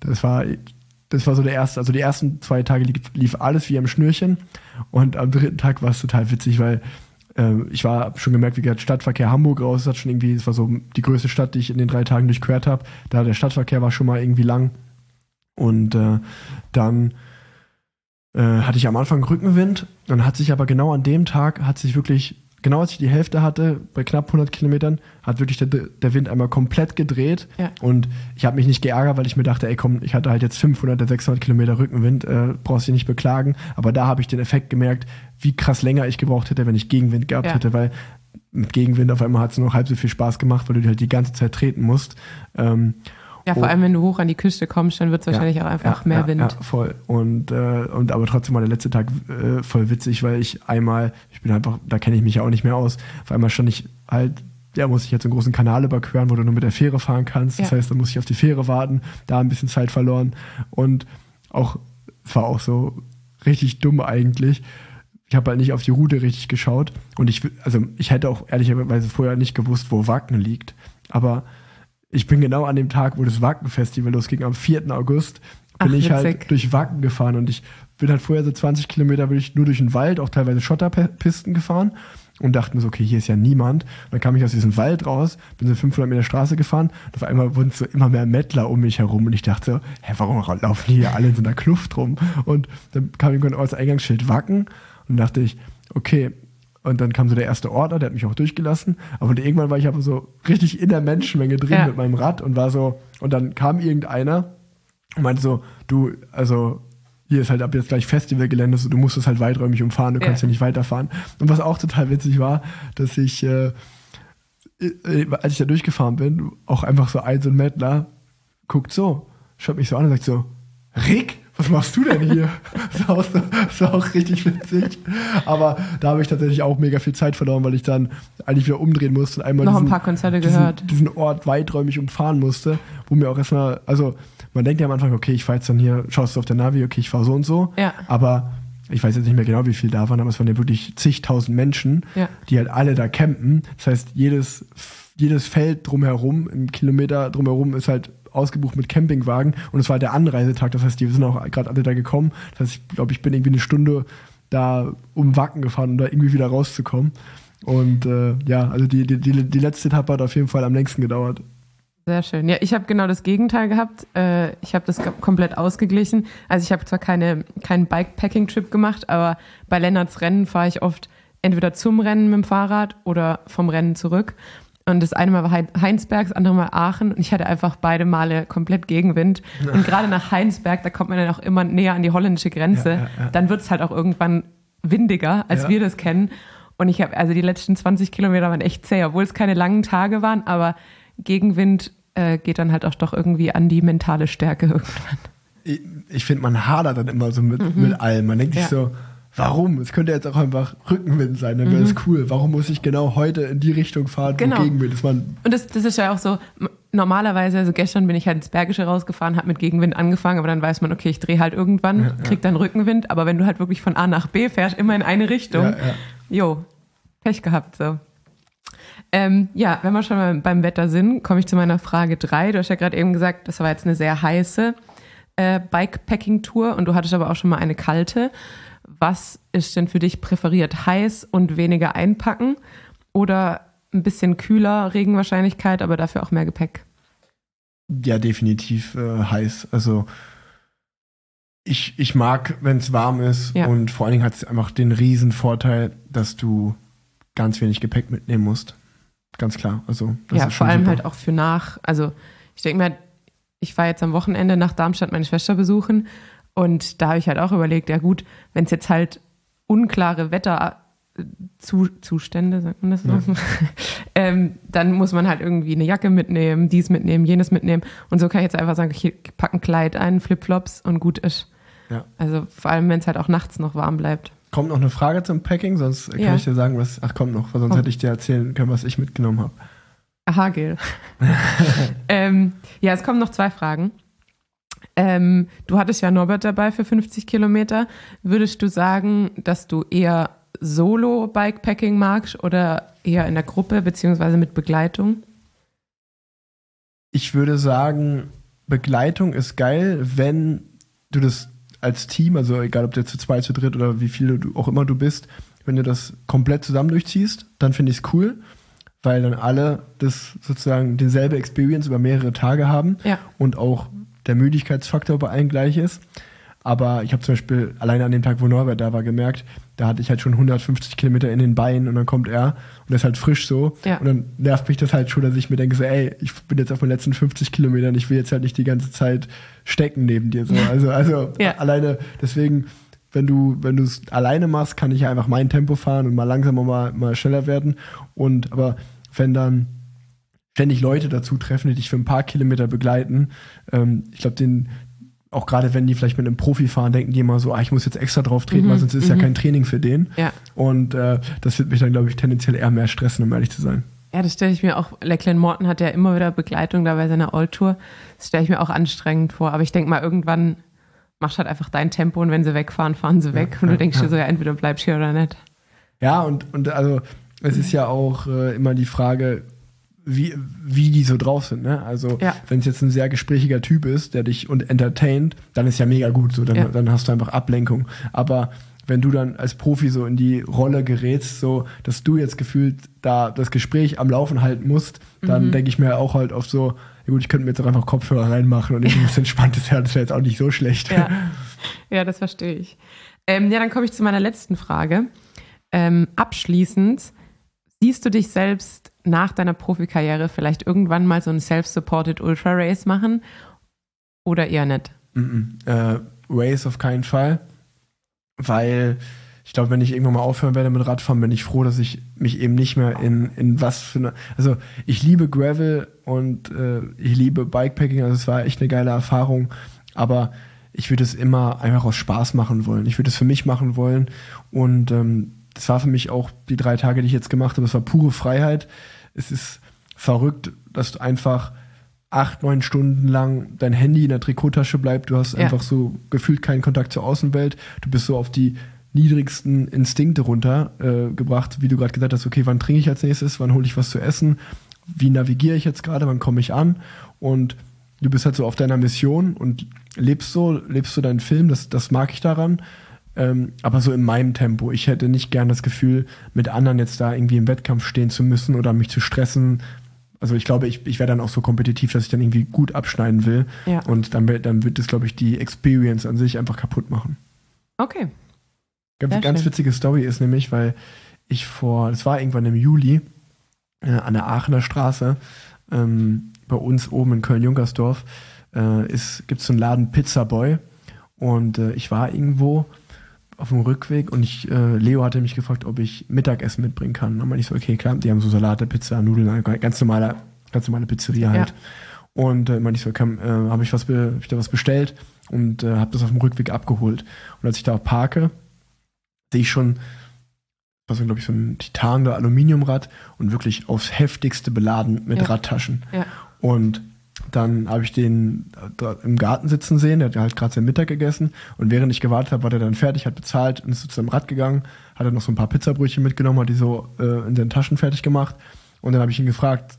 so der erste, also die ersten 2 Tage lief alles wie am Schnürchen und am dritten Tag war es total witzig, weil ich war schon gemerkt, wie gesagt, Stadtverkehr Hamburg raus, es war so die größte Stadt, die ich in den 3 Tagen durchquert habe, der Stadtverkehr war schon mal irgendwie lang und dann hatte ich am Anfang Rückenwind, dann hat sich aber genau an dem Tag, genau als ich die Hälfte hatte, bei knapp 100 Kilometern, hat wirklich der Wind einmal komplett gedreht. Ja. Und ich habe mich nicht geärgert, weil ich mir dachte, ey komm, ich hatte halt jetzt 500 der 600 Kilometer Rückenwind, brauchst dich nicht beklagen. Aber da habe ich den Effekt gemerkt, wie krass länger ich gebraucht hätte, wenn ich Gegenwind gehabt hätte, weil mit Gegenwind auf einmal hat es nur halb so viel Spaß gemacht, weil du halt die ganze Zeit treten musst. Vor allem, wenn du hoch an die Küste kommst, dann wird es wahrscheinlich auch einfach mehr Wind. Ja, voll. Und aber trotzdem war der letzte Tag voll witzig, weil da kenne ich mich ja auch nicht mehr aus. Auf einmal stand ich halt, muss ich jetzt einen großen Kanal überqueren, wo du nur mit der Fähre fahren kannst. Das heißt, da muss ich auf die Fähre warten, da ein bisschen Zeit verloren. Und es war auch so richtig dumm eigentlich. Ich habe halt nicht auf die Route richtig geschaut. Und ich hätte auch ehrlicherweise vorher nicht gewusst, wo Wacken liegt. Aber ich bin genau an dem Tag, wo das Wacken-Festival losging, am 4. August, bin ich halt durch Wacken gefahren und ich bin halt vorher so 20 Kilometer nur durch den Wald, auch teilweise Schotterpisten gefahren und dachte mir so, okay, hier ist ja niemand. Und dann kam ich aus diesem Wald raus, bin so 500 Meter Straße gefahren und auf einmal wurden so immer mehr Mettler um mich herum und ich dachte so, warum laufen die hier alle in so einer Kluft rum? Und dann kam irgendwann als Eingangsschild Wacken und dachte ich, okay. Und dann kam so der erste Ordner, der hat mich auch durchgelassen. Aber irgendwann war ich aber so richtig in der Menschenmenge drin mit meinem Rad und war so, und dann kam irgendeiner und meinte so, du, also hier ist halt ab jetzt gleich Festivalgelände, so, du musst es halt weiträumig umfahren, du kannst ja nicht weiterfahren. Und was auch total witzig war, dass ich, als ich da durchgefahren bin, auch einfach so ein Mädler guckt so, schaut mich so an und sagt so, Rick, was machst du denn hier? Das war auch richtig witzig. Aber da habe ich tatsächlich auch mega viel Zeit verloren, weil ich dann eigentlich wieder umdrehen musste und einmal noch ein paar Konzerte gehört. Diesen Ort weiträumig umfahren musste, wo mir auch erstmal, also man denkt ja am Anfang, okay, ich fahre jetzt dann hier, schaust du auf der Navi, okay, ich fahre so und so. Ja. Aber ich weiß jetzt nicht mehr genau, wie viel da waren, aber es waren ja wirklich zigtausend Menschen, die halt alle da campen. Das heißt, jedes Feld drumherum, im Kilometer drumherum ist halt ausgebucht mit Campingwagen und es war halt der Anreisetag, das heißt, die sind auch gerade alle da gekommen. Das heißt, ich glaube, ich bin irgendwie eine Stunde da um Wacken gefahren, um da irgendwie wieder rauszukommen. Und also die letzte Etappe hat auf jeden Fall am längsten gedauert. Sehr schön. Ja, ich habe genau das Gegenteil gehabt. Ich habe das komplett ausgeglichen. Also ich habe zwar keinen Bikepacking-Trip gemacht, aber bei Lennarts Rennen fahre ich oft entweder zum Rennen mit dem Fahrrad oder vom Rennen zurück. Und das eine Mal war Heinsberg, das andere Mal Aachen. Und ich hatte einfach beide Male komplett Gegenwind. Und gerade nach Heinsberg, da kommt man dann auch immer näher an die holländische Grenze. Ja. Dann wird es halt auch irgendwann windiger, als wir das kennen. Und ich habe, also die letzten 20 Kilometer waren echt zäh, obwohl es keine langen Tage waren, aber Gegenwind geht dann halt auch doch irgendwie an die mentale Stärke irgendwann. Ich finde, man hadert dann immer so mit allem. Man denkt sich so, warum? Es könnte jetzt auch einfach Rückenwind sein, dann wäre es cool. Warum muss ich genau heute in die Richtung fahren, wo Gegenwind ist? Und das ist ja auch so, normalerweise, also gestern bin ich halt ins Bergische rausgefahren, habe mit Gegenwind angefangen, aber dann weiß man, okay, ich drehe halt irgendwann, krieg dann Rückenwind, aber wenn du halt wirklich von A nach B fährst, immer in eine Richtung, Pech gehabt, so. Wenn wir schon mal beim Wetter sind, komme ich zu meiner Frage 3. Du hast ja gerade eben gesagt, das war jetzt eine sehr heiße Bikepacking-Tour und du hattest aber auch schon mal eine kalte. Was ist denn für dich präferiert? Heiß und weniger einpacken oder ein bisschen kühler, Regenwahrscheinlichkeit, aber dafür auch mehr Gepäck? Ja, definitiv heiß. Also ich mag, wenn es warm ist und vor allen Dingen hat es einfach den riesen Vorteil, dass du ganz wenig Gepäck mitnehmen musst. Ganz klar. Also das ist vor allem super. halt auch also ich denke mir, ich war jetzt am Wochenende nach Darmstadt meine Schwester besuchen und da habe ich halt auch überlegt, ja gut, wenn es jetzt halt unklare Wetterzustände, sagt man das so? Dann muss man halt irgendwie eine Jacke mitnehmen, dies mitnehmen, jenes mitnehmen und so kann ich jetzt einfach sagen, ich packe ein Kleid ein, Flipflops und gut ist. Ja. Also vor allem, wenn es halt auch nachts noch warm bleibt. Kommt noch eine Frage zum Packing, sonst kann ich dir sagen, kommt noch, weil sonst hätte ich dir erzählen können, was ich mitgenommen habe. Aha, Gil. Es kommen noch 2 Fragen. Du hattest ja Norbert dabei für 50 Kilometer. Würdest du sagen, dass du eher Solo-Bikepacking magst oder eher in der Gruppe beziehungsweise mit Begleitung? Ich würde sagen, Begleitung ist geil, wenn du das als Team, also egal ob du zu 2, zu 3 oder wie viele du auch immer du bist, wenn du das komplett zusammen durchziehst, dann finde ich es cool, weil dann alle das sozusagen dieselbe Experience über mehrere Tage haben und auch der Müdigkeitsfaktor bei allen gleich ist. Aber ich habe zum Beispiel alleine an dem Tag, wo Norbert da war, gemerkt, da hatte ich halt schon 150 Kilometer in den Beinen und dann kommt er und er ist halt frisch so. Ja. Und dann nervt mich das halt schon, dass ich mir denke so, ey, ich bin jetzt auf meinen letzten 50 Kilometern, ich will jetzt halt nicht die ganze Zeit stecken neben dir. So. Also alleine, deswegen, wenn du es alleine machst, kann ich ja einfach mein Tempo fahren und mal langsamer, mal schneller werden. Aber wenn dann ständig Leute dazu treffen, die dich für ein paar Kilometer begleiten, ich glaube, auch gerade wenn die vielleicht mit einem Profi fahren, denken die immer so, ich muss jetzt extra drauf treten, weil sonst ist ja kein Training für den. Ja. Und das wird mich dann, glaube ich, tendenziell eher mehr stressen, um ehrlich zu sein. Ja, das stelle ich mir auch, Lachlan Morton hat ja immer wieder Begleitung da bei seiner Old-Tour. Das stelle ich mir auch anstrengend vor. Aber ich denke mal, irgendwann machst du halt einfach dein Tempo und wenn sie wegfahren, fahren sie weg. Und du denkst dir so, entweder bleibst du hier oder nicht. Ja, und also es ist ja auch immer die Frage, wie die so drauf sind, ne? Also wenn es jetzt ein sehr gesprächiger Typ ist, der dich entertaint, dann ist ja mega gut, so dann hast du einfach Ablenkung. Aber wenn du dann als Profi so in die Rolle gerätst, so dass du jetzt gefühlt da das Gespräch am Laufen halten musst, dann denke ich mir auch halt oft so, ja gut, ich könnte mir jetzt auch einfach Kopfhörer reinmachen und ich ein bisschen entspanntes hören, das wäre jetzt auch nicht so schlecht. Ja, das verstehe ich. Dann komme ich zu meiner letzten Frage. Abschließend, siehst du dich selbst nach deiner Profikarriere vielleicht irgendwann mal so ein Self-Supported Ultra-Race machen oder eher nicht? Race auf keinen Fall, weil ich glaube, wenn ich irgendwann mal aufhören werde mit Radfahren, bin ich froh, dass ich mich eben nicht mehr in was für eine, also ich liebe Gravel und ich liebe Bikepacking, also es war echt eine geile Erfahrung, aber ich würde es immer einfach aus Spaß machen wollen. Ich würde es für mich machen wollen und das war für mich auch die 3 Tage, die ich jetzt gemacht habe, es war pure Freiheit. Es ist verrückt, dass du einfach 8-9 Stunden lang dein Handy in der Trikottasche bleibt. Du hast einfach so gefühlt keinen Kontakt zur Außenwelt. Du bist so auf die niedrigsten Instinkte runtergebracht, wie du gerade gesagt hast, okay, wann trinke ich als nächstes, wann hole ich was zu essen, wie navigiere ich jetzt gerade, wann komme ich an? Und du bist halt so auf deiner Mission und lebst so deinen Film, das mag ich daran. Aber so in meinem Tempo. Ich hätte nicht gern das Gefühl, mit anderen jetzt da irgendwie im Wettkampf stehen zu müssen oder mich zu stressen. Also ich glaube, ich wäre dann auch so kompetitiv, dass ich dann irgendwie gut abschneiden will. Ja. Und dann wird es, glaube ich, die Experience an sich einfach kaputt machen. Okay. Ganz witzige Story ist nämlich, weil das war irgendwann im Juli, an der Aachener Straße, bei uns oben in Köln-Junkersdorf, gibt es so einen Laden Pizza Boy. Und ich war irgendwo auf dem Rückweg und Leo hatte mich gefragt, ob ich Mittagessen mitbringen kann. Und meinte ich so, okay, klar, die haben so Salate, Pizza, Nudeln, ganz normale Pizzeria halt. Ja. Und meinte ich so, habe ich da was bestellt und habe das auf dem Rückweg abgeholt. Und als ich da parke, sehe ich schon, was glaube ich, so ein Titan oder Aluminiumrad und wirklich aufs Heftigste beladen mit Radtaschen. Ja. Und dann habe ich den im Garten sitzen sehen, der hat halt gerade sein Mittag gegessen und während ich gewartet habe, war der dann fertig, hat bezahlt und ist zu seinem Rad gegangen, hat dann noch so ein paar Pizzabrötchen mitgenommen, hat die so in seinen Taschen fertig gemacht und dann habe ich ihn gefragt,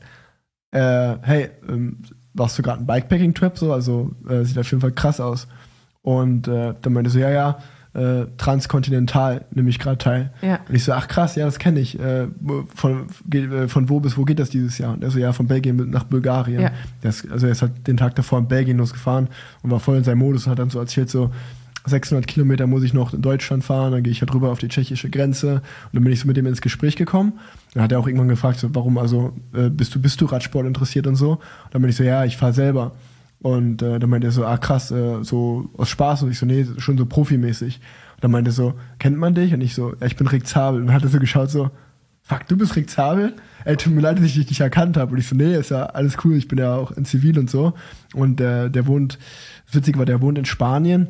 hey, machst du gerade einen Bikepacking-Trip? So, also sieht auf jeden Fall krass aus. Und dann meinte er so, ja, transkontinental nehme ich gerade teil. Ja. Und ich so, ach krass, ja, das kenne ich. Von wo bis wo geht das dieses Jahr? Und er so, ja, von Belgien nach Bulgarien. Ja. Er ist halt den Tag davor in Belgien losgefahren und war voll in seinem Modus und hat dann so erzählt, so 600 Kilometer muss ich noch in Deutschland fahren, dann gehe ich halt rüber auf die tschechische Grenze und dann bin ich so mit dem ins Gespräch gekommen. Dann hat er auch irgendwann gefragt, so, warum, also bist du Radsport interessiert und so? Und dann bin ich so, ja, ich fahre selber. Und dann meinte er so, krass, so aus Spaß. Und ich so, nee, schon so profimäßig. Und dann meinte er so, kennt man dich? Und ich so, ja, ich bin Rick Zabel. Und dann hat er so geschaut, so, fuck, du bist Rick Zabel? Ey, tut mir leid, dass ich dich nicht erkannt habe. Und ich so, nee, ist ja alles cool, ich bin ja auch in Zivil und so. Und der wohnt, das Witzige war, der wohnt in Spanien,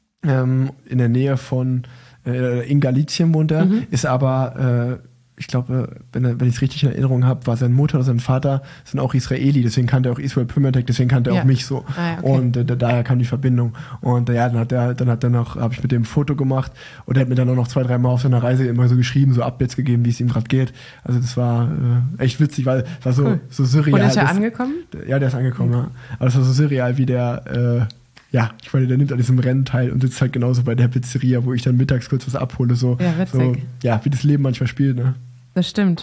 in der Nähe von, in Galicien wohnt er, ist aber, ich glaube, wenn ich es richtig in Erinnerung habe, war seine Mutter oder sein Vater sind auch Israeli, deswegen kannte er auch Israel Pimentek, deswegen kannte er auch mich so. Okay. Und daher kam die Verbindung. Und dann habe ich mit dem ein Foto gemacht und er hat mir dann auch noch 2-3 Mal auf seiner Reise immer so geschrieben, so Updates gegeben, wie es ihm gerade geht. Also das war echt witzig, weil es war so surreal. Und ist er angekommen? Ja, der ist angekommen, ja. Aber es war so surreal, wie der ich meine, der nimmt an diesem Rennen teil und sitzt halt genauso bei der Pizzeria, wo ich dann mittags kurz was abhole. So, ja, witzig. So, ja, wie das Leben manchmal spielt, ne? Das stimmt.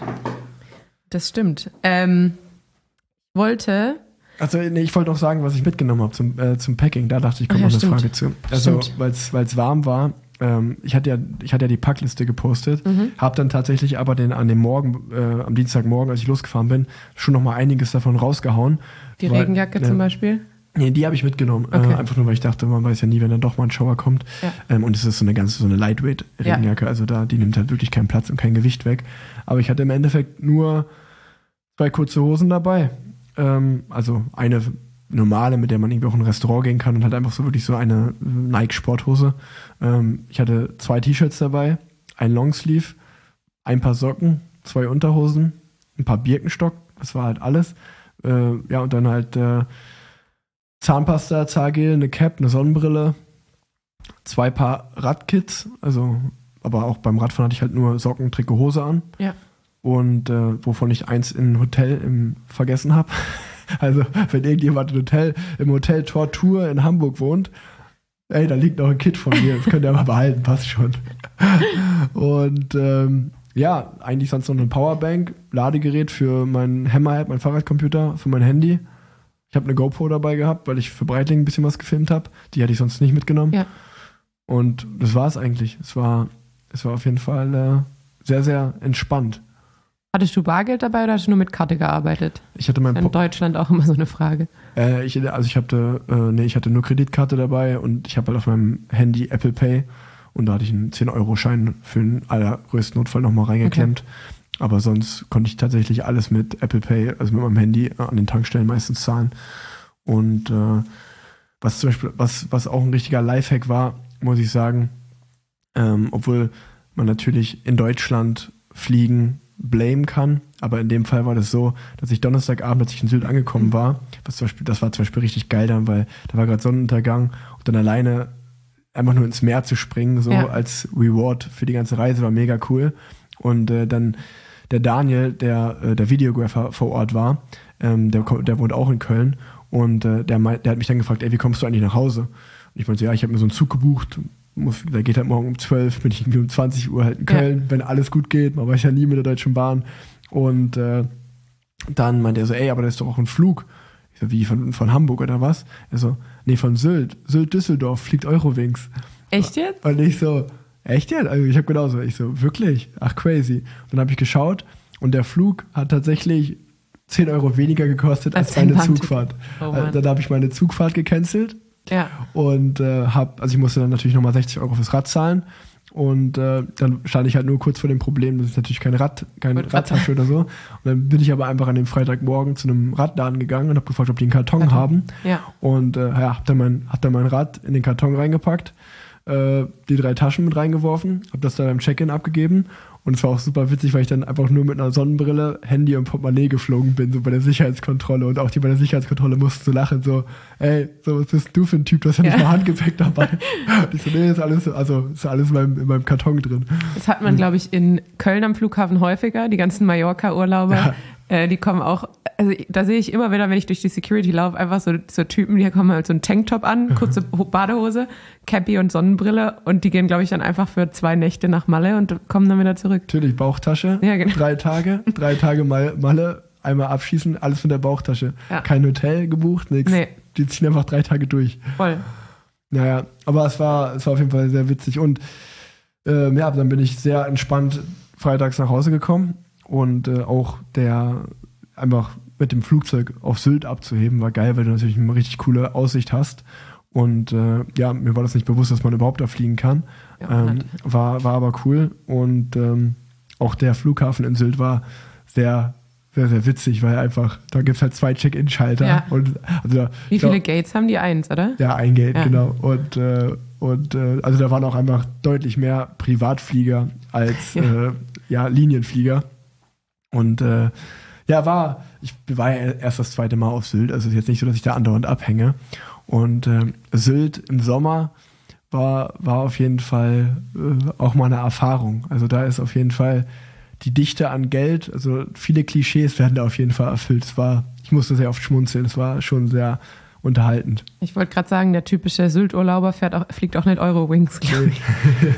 Ich wollte auch sagen, was ich mitgenommen habe zum Packing. Da dachte ich, kommt noch eine Frage zu. Also, weil es warm war, ich hatte ja die Packliste gepostet, habe dann tatsächlich aber am Dienstagmorgen, als ich losgefahren bin, schon noch mal einiges davon rausgehauen. Die Regenjacke zum Beispiel? Nee, die habe ich mitgenommen. Okay. Einfach nur, weil ich dachte, man weiß ja nie, wenn dann doch mal ein Schauer kommt. Ja. Und es ist so eine Lightweight-Regenjacke. Ja. Also die nimmt halt wirklich keinen Platz und kein Gewicht weg. Aber ich hatte im Endeffekt nur 2 kurze Hosen dabei. Also eine normale, mit der man irgendwie auch in ein Restaurant gehen kann und halt einfach so wirklich so eine Nike-Sporthose. Ich hatte 2 T-Shirts dabei, ein Longsleeve, ein paar Socken, 2 Unterhosen, ein paar Birkenstock. Das war halt alles. Und dann halt Zahnpasta, Zahngel, eine Cap, eine Sonnenbrille, 2 Paar Radkits, also, aber auch beim Radfahren hatte ich halt nur Socken, Trikot, Hose an. Ja. Und wovon ich eins im Hotel vergessen habe. Also, wenn irgendjemand im Hotel Tortur in Hamburg wohnt, ey, da liegt noch ein Kit von mir, das könnt ihr aber behalten, passt schon. Und eigentlich sonst noch eine Powerbank, Ladegerät für mein Hammerhead, mein Fahrradcomputer, für mein Handy. Ich habe eine GoPro dabei gehabt, weil ich für Breitling ein bisschen was gefilmt habe. Die hätte ich sonst nicht mitgenommen. Ja. Und das war es eigentlich. Es war auf jeden Fall sehr, sehr entspannt. Hattest du Bargeld dabei oder hast du nur mit Karte gearbeitet? Ich hatte In Deutschland auch immer so eine Frage. Ich hatte nur Kreditkarte dabei und ich habe halt auf meinem Handy Apple Pay und da hatte ich einen 10-Euro-Schein für den allergrößten Notfall nochmal reingeklemmt. Okay. Aber sonst konnte ich tatsächlich alles mit Apple Pay, also mit meinem Handy an den Tankstellen meistens zahlen. Und was zum Beispiel, was auch ein richtiger Lifehack war, muss ich sagen, obwohl man natürlich in Deutschland fliegen blame kann, aber in dem Fall war das so, dass ich Donnerstagabend, als ich in Sylt angekommen war, das war zum Beispiel richtig geil dann, weil da war gerade Sonnenuntergang und dann alleine einfach nur ins Meer zu springen, so als Reward für die ganze Reise, war mega cool. Und dann der Daniel, der Videographer vor Ort war, der wohnt auch in Köln und der hat mich dann gefragt, ey, wie kommst du eigentlich nach Hause? Und ich meinte, ja, ich habe mir so einen Zug gebucht, der geht halt morgen um 12, bin ich irgendwie um 20 Uhr halt in Köln, wenn alles gut geht, man weiß ja nie mit der Deutschen Bahn. Und dann meinte er so, ey, aber da ist doch auch ein Flug. Ich so, wie, von Hamburg oder was? Er so, nee, von Sylt. Sylt-Düsseldorf fliegt Eurowings. Echt jetzt? Und ich so, echt jetzt? Also ich habe genauso, ich so, wirklich? Ach, crazy. Und dann habe ich geschaut und der Flug hat tatsächlich 10 Euro weniger gekostet als meine Zugfahrt. Oh, dann habe ich meine Zugfahrt gecancelt. Ja. Und ich musste dann natürlich nochmal 60 Euro fürs Rad zahlen. Und dann stand ich halt nur kurz vor dem Problem, das ist natürlich keine Radtasche oder so. Und dann bin ich aber einfach an dem Freitagmorgen zu einem Radladen gegangen und habe gefragt, ob die einen Karton haben. Ja. Und hab dann mein Rad in den Karton reingepackt, die 3 Taschen mit reingeworfen, habe das dann beim Check-in abgegeben. Und es war auch super witzig, weil ich dann einfach nur mit einer Sonnenbrille, Handy und Portemonnaie geflogen bin, so bei der Sicherheitskontrolle. Und auch die bei der Sicherheitskontrolle mussten so lachen, so, ey, so, was bist du für ein Typ, du hast ja nicht mal Handgepäck dabei. Ich so, nee, ist alles in meinem Karton drin. Das hat man, glaube ich, in Köln am Flughafen häufiger, die ganzen Mallorca-Urlauber. Die kommen auch, also da sehe ich immer wieder, wenn ich durch die Security laufe, einfach so Typen, die kommen halt so einen Tanktop an, kurze Badehose, Cappy und Sonnenbrille und die gehen, glaube ich, dann einfach für 2 Nächte nach Malle und kommen dann wieder zurück. Natürlich, Bauchtasche, ja, genau. 3 Tage Malle, einmal abschießen, alles von der Bauchtasche. Ja. Kein Hotel gebucht, nichts. Nee. Die ziehen einfach 3 Tage durch. Voll. Naja, aber es war auf jeden Fall sehr witzig und dann bin ich sehr entspannt freitags nach Hause gekommen. Und auch einfach mit dem Flugzeug auf Sylt abzuheben, war geil, weil du natürlich eine richtig coole Aussicht hast. Und mir war das nicht bewusst, dass man überhaupt da fliegen kann. Ja, war aber cool. Und auch der Flughafen in Sylt war sehr, sehr, sehr witzig, weil einfach, da gibt es halt 2 Check-in-Schalter. Ja. Wie viele Gates haben die? 1, oder? Ja, ein Gate, genau. Und da waren auch einfach deutlich mehr Privatflieger als Linienflieger. Und ich war ja erst das 2. Mal auf Sylt, also es ist jetzt nicht so, dass ich da andauernd abhänge. Und Sylt im Sommer war auf jeden Fall auch mal eine Erfahrung. Also da ist auf jeden Fall die Dichte an Geld, also viele Klischees werden da auf jeden Fall erfüllt. Ich musste sehr oft schmunzeln, es war schon sehr unterhaltend. Ich wollte gerade sagen, der typische Sylt-Urlauber fliegt auch nicht Eurowings, glaube ich.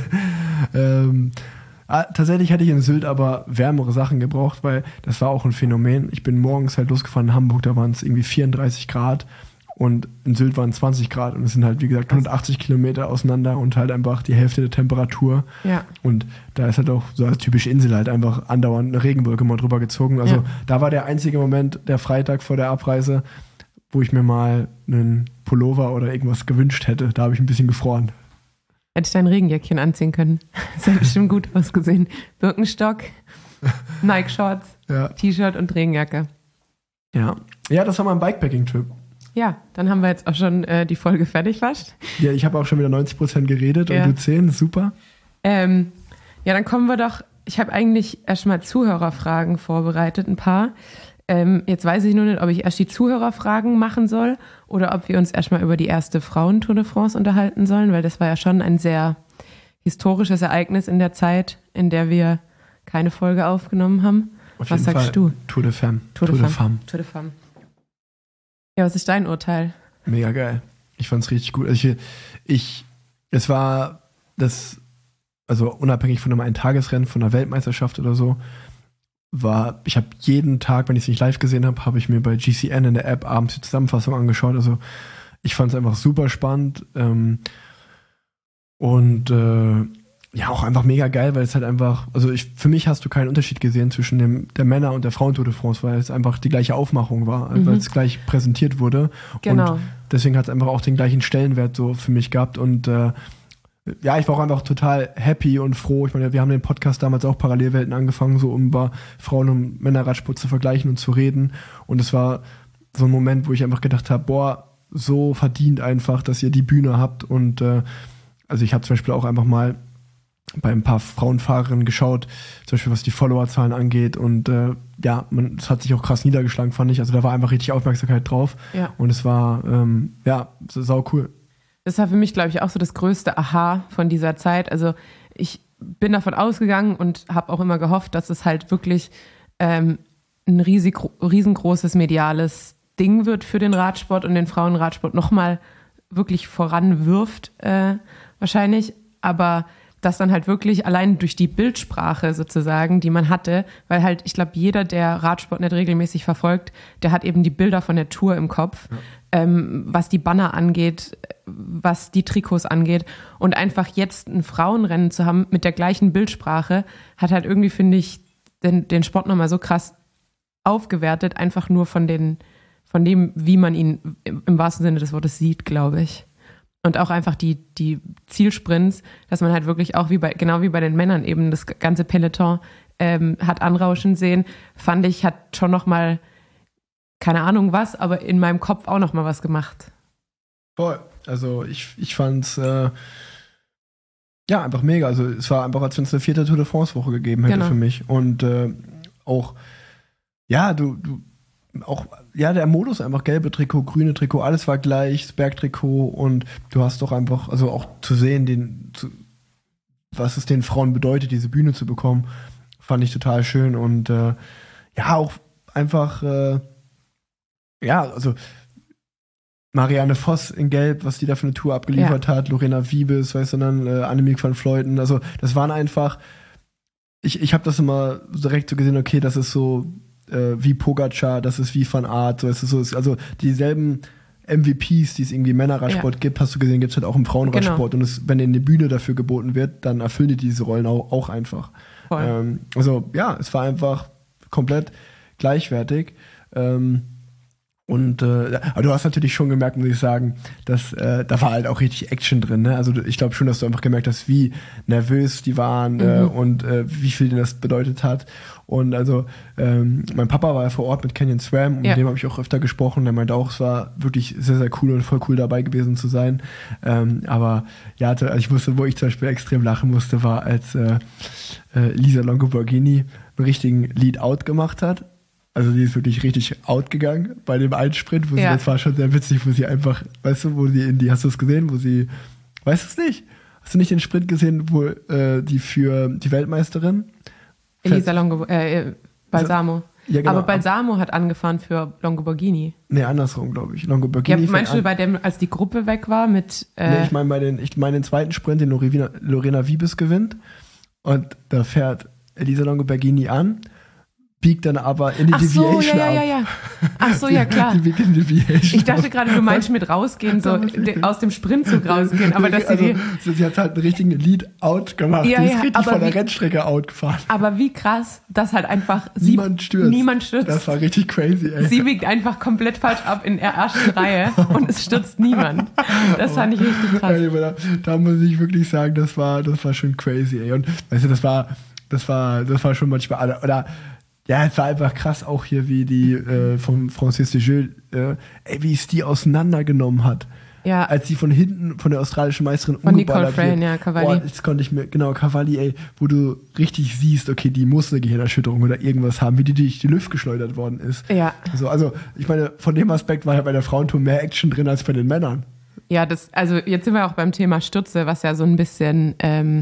Tatsächlich hätte ich in Sylt aber wärmere Sachen gebraucht, weil das war auch ein Phänomen. Ich bin morgens halt losgefahren in Hamburg, da waren es irgendwie 34 Grad und in Sylt waren 20 Grad und es sind halt, wie gesagt, 180 Kilometer auseinander und halt einfach die Hälfte der Temperatur. Ja. Und da ist halt auch so als typische Insel halt einfach andauernd eine Regenwolke mal drüber gezogen. Also da war der einzige Moment, der Freitag vor der Abreise, wo ich mir mal einen Pullover oder irgendwas gewünscht hätte. Da habe ich ein bisschen gefroren. Hätte ich dein Regenjäckchen anziehen können. Das hätte bestimmt gut ausgesehen. Birkenstock, Nike-Shorts, T-Shirt und Regenjacke. Ja, das war mein Bikepacking-Trip. Ja, dann haben wir jetzt auch schon die Folge fertig fast. Ja, ich habe auch schon wieder 90% geredet und du 10, super. Dann kommen wir doch, ich habe eigentlich erstmal Zuhörerfragen vorbereitet, ein paar. Jetzt weiß ich nur nicht, ob ich erst die Zuhörerfragen machen soll oder ob wir uns erstmal über die erste Frauen-Tour de France unterhalten sollen, weil das war ja schon ein sehr historisches Ereignis in der Zeit, in der wir keine Folge aufgenommen haben. Was sagst du? Tour de Femme. Tour de Femme. Ja, was ist dein Urteil? Mega geil. Ich fand es richtig gut. Also es war das, also unabhängig von einem Eintagesrennen, von einer Weltmeisterschaft oder so, ich habe jeden Tag, wenn ich es nicht live gesehen habe, habe ich mir bei GCN in der App abends die Zusammenfassung angeschaut. Also ich fand es einfach super spannend. ja, auch einfach mega geil, weil es halt einfach, also für mich hast du keinen Unterschied gesehen zwischen der Männer- und der Frauen-Tour de France, weil es einfach die gleiche Aufmachung war, weil es gleich präsentiert wurde. Genau. Und deswegen hat es einfach auch den gleichen Stellenwert so für mich gehabt. Und ja, ich war auch einfach total happy und froh. Ich meine, wir haben den Podcast damals auch Parallelwelten angefangen, so um über Frauen- und Männerradsport zu vergleichen und zu reden. Und es war so ein Moment, wo ich einfach gedacht habe, boah, so verdient einfach, dass ihr die Bühne habt. Und also ich habe zum Beispiel auch einfach mal bei ein paar Frauenfahrerinnen geschaut, zum Beispiel was die Followerzahlen angeht und ja, es hat sich auch krass niedergeschlagen, fand ich. Also da war einfach richtig Aufmerksamkeit drauf und es war, ja, sau cool. Das war für mich, glaube ich, auch so das größte Aha von dieser Zeit. Also ich bin davon ausgegangen und habe auch immer gehofft, dass es halt wirklich ein riesengroßes mediales Ding wird für den Radsport und den Frauenradsport nochmal wirklich voranwirft, wahrscheinlich. Aber das dann halt wirklich allein durch die Bildsprache sozusagen, die man hatte, weil halt, ich glaube, jeder, der Radsport nicht regelmäßig verfolgt, der hat eben die Bilder von der Tour im Kopf, was die Banner angeht, was die Trikots angeht. Und einfach jetzt ein Frauenrennen zu haben mit der gleichen Bildsprache, hat halt irgendwie, finde ich, den Sport nochmal so krass aufgewertet, einfach nur von dem, wie man ihn im wahrsten Sinne des Wortes sieht, glaube ich. Und auch einfach die Zielsprints, dass man halt wirklich auch genau wie bei den Männern eben das ganze Peloton hat anrauschen sehen, fand ich, hat schon nochmal, keine Ahnung was, aber in meinem Kopf auch nochmal was gemacht. Voll. Also ich fand's ja einfach mega. Also es war einfach, als wenn es eine 4. Tour de France Woche gegeben hätte für mich. Und auch, ja, auch, ja, der Modus einfach, gelbe Trikot, grüne Trikot, alles war gleich, das Bergtrikot und du hast doch einfach, also auch zu sehen, was es den Frauen bedeutet, diese Bühne zu bekommen, fand ich total schön und ja, auch einfach, ja, also Marianne Vos in Gelb, was die da für eine Tour abgeliefert hat, Lorena Wiebes, weißt du, dann Annemiek van Vleuten, also das waren einfach, ich habe das immer direkt so gesehen, okay, das ist so wie Pogacar, das ist wie Van Aert, so ist es so, also dieselben MVPs, die es irgendwie im Männerradsport gibt, hast du gesehen, gibt es halt auch im Frauenradsport und wenn denen eine Bühne dafür geboten wird, dann erfüllen die diese Rollen auch einfach. Also ja, es war einfach komplett gleichwertig. Und aber du hast natürlich schon gemerkt, muss ich sagen, dass da war halt auch richtig Action drin. Ne? Also ich glaube schon, dass du einfach gemerkt hast, wie nervös die waren und wie viel denen das bedeutet hat. Und also mein Papa war ja vor Ort mit Canyon SRAM und mit dem habe ich auch öfter gesprochen. Der meinte auch, es war wirklich sehr, sehr cool und voll cool dabei gewesen zu sein. Aber ja, also ich musste, wo ich zum Beispiel extrem lachen musste, war, als Lisa Longo-Borghini einen richtigen Lead-Out gemacht hat. Also die ist wirklich richtig out gegangen bei dem einen Sprint, wo sie, das war schon sehr witzig, wo sie einfach, weißt du, wo sie hast du es gesehen, wo sie, weißt du es nicht? Hast du nicht den Sprint gesehen, wo die für die Weltmeisterin? Elisa Balsamo. Ja, genau. Aber Balsamo hat angefahren für Longo-Borghini. Nee, andersrum, glaube ich. Longo-Borghini. Ja, meinst du bei dem, als die Gruppe weg war mit... Nee, ich meine den zweiten Sprint, den Lorena Wiebes gewinnt. Und da fährt Elisa Longo-Borghini an, biegt dann aber in die Deviation ab. Ja. Ach so, ja, klar. Die biegt in die Deviation. Ich dachte gerade, du meinst mit rausgehen, so aus dem Sprintzug rausgehen. Aber dass sie hat halt einen richtigen Lead-Out gemacht. Ja, die ist richtig von der wie, Rennstrecke out gefahren. Aber wie krass, dass halt einfach niemand stürzt. Das war richtig crazy, ey. Sie biegt einfach komplett falsch ab in der ersten Reihe und es stürzt niemand. Das fand ich richtig krass. Ja, da muss ich wirklich sagen, das war schon crazy, ey. Und weißt du, das war schon manchmal, oder ja, es war einfach krass auch hier, wie die von Francis de Gilles, wie es die auseinandergenommen hat. Ja. Als sie von hinten von der australischen Meisterin umgeballert wird. Nicole Frayne, Cavalli. Das konnte ich mir, genau, Cavalli, ey, wo du richtig siehst, okay, die muss eine Gehirnerschütterung oder irgendwas haben, wie die durch die Luft geschleudert worden ist. Ja. Also ich meine, von dem Aspekt war ja bei der Frauentour mehr Action drin als bei den Männern. Ja, also jetzt sind wir auch beim Thema Stürze, was ja so ein bisschen,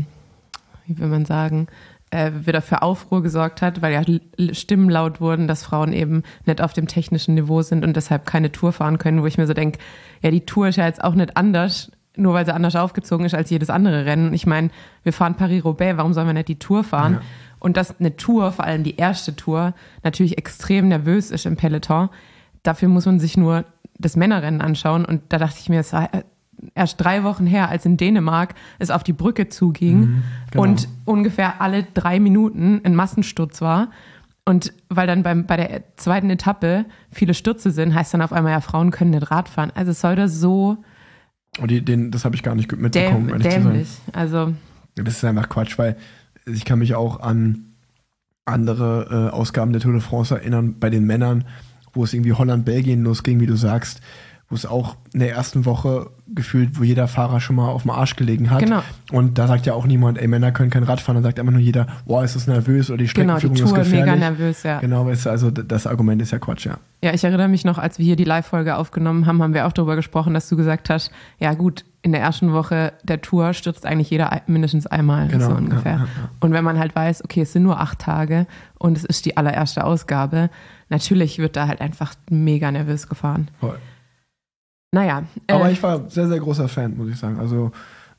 wie will man sagen, wieder für Aufruhr gesorgt hat, weil ja Stimmen laut wurden, dass Frauen eben nicht auf dem technischen Niveau sind und deshalb keine Tour fahren können, wo ich mir so denke, ja, die Tour ist ja jetzt auch nicht anders, nur weil sie anders aufgezogen ist als jedes andere Rennen. Ich meine, wir fahren Paris-Roubaix, warum sollen wir nicht die Tour fahren? Ja. Und dass eine Tour, vor allem die erste Tour, natürlich extrem nervös ist im Peloton, dafür muss man sich nur das Männerrennen anschauen und da dachte ich mir, erst 3 Wochen her, als in Dänemark es auf die Brücke zuging genau. und ungefähr alle 3 Minuten ein Massensturz war. Und weil dann bei der zweiten Etappe viele Stürze sind, heißt dann auf einmal, ja, Frauen können nicht Rad fahren. Also es soll das so das habe ich gar nicht mitbekommen, ehrlich dämlich. zu sein. Also Das ist einfach Quatsch, weil ich kann mich auch an andere Ausgaben der Tour de France erinnern, bei den Männern, wo es irgendwie Holland-Belgien losging, wie du sagst, wo es auch in der ersten Woche gefühlt, wo jeder Fahrer schon mal auf dem Arsch gelegen hat. Genau. Und da sagt ja auch niemand, ey, Männer können kein Rad fahren. Dann sagt immer nur jeder, boah, ist das nervös oder die Streckenführung genau, die Tour ist gefährlich. mega nervös, ja. Genau, weißt du, also das Argument ist ja Quatsch, ja. Ja, ich erinnere mich noch, als wir hier die Live-Folge aufgenommen haben, haben wir auch darüber gesprochen, dass du gesagt hast, ja gut, in der ersten Woche der Tour stürzt eigentlich jeder mindestens einmal, Genau, so ungefähr. ja. Und wenn man halt weiß, okay, es sind nur 8 Tage und es ist die allererste Ausgabe, natürlich wird da halt einfach mega nervös gefahren. Voll. Naja. Aber ich war sehr, sehr großer Fan, muss ich sagen. Also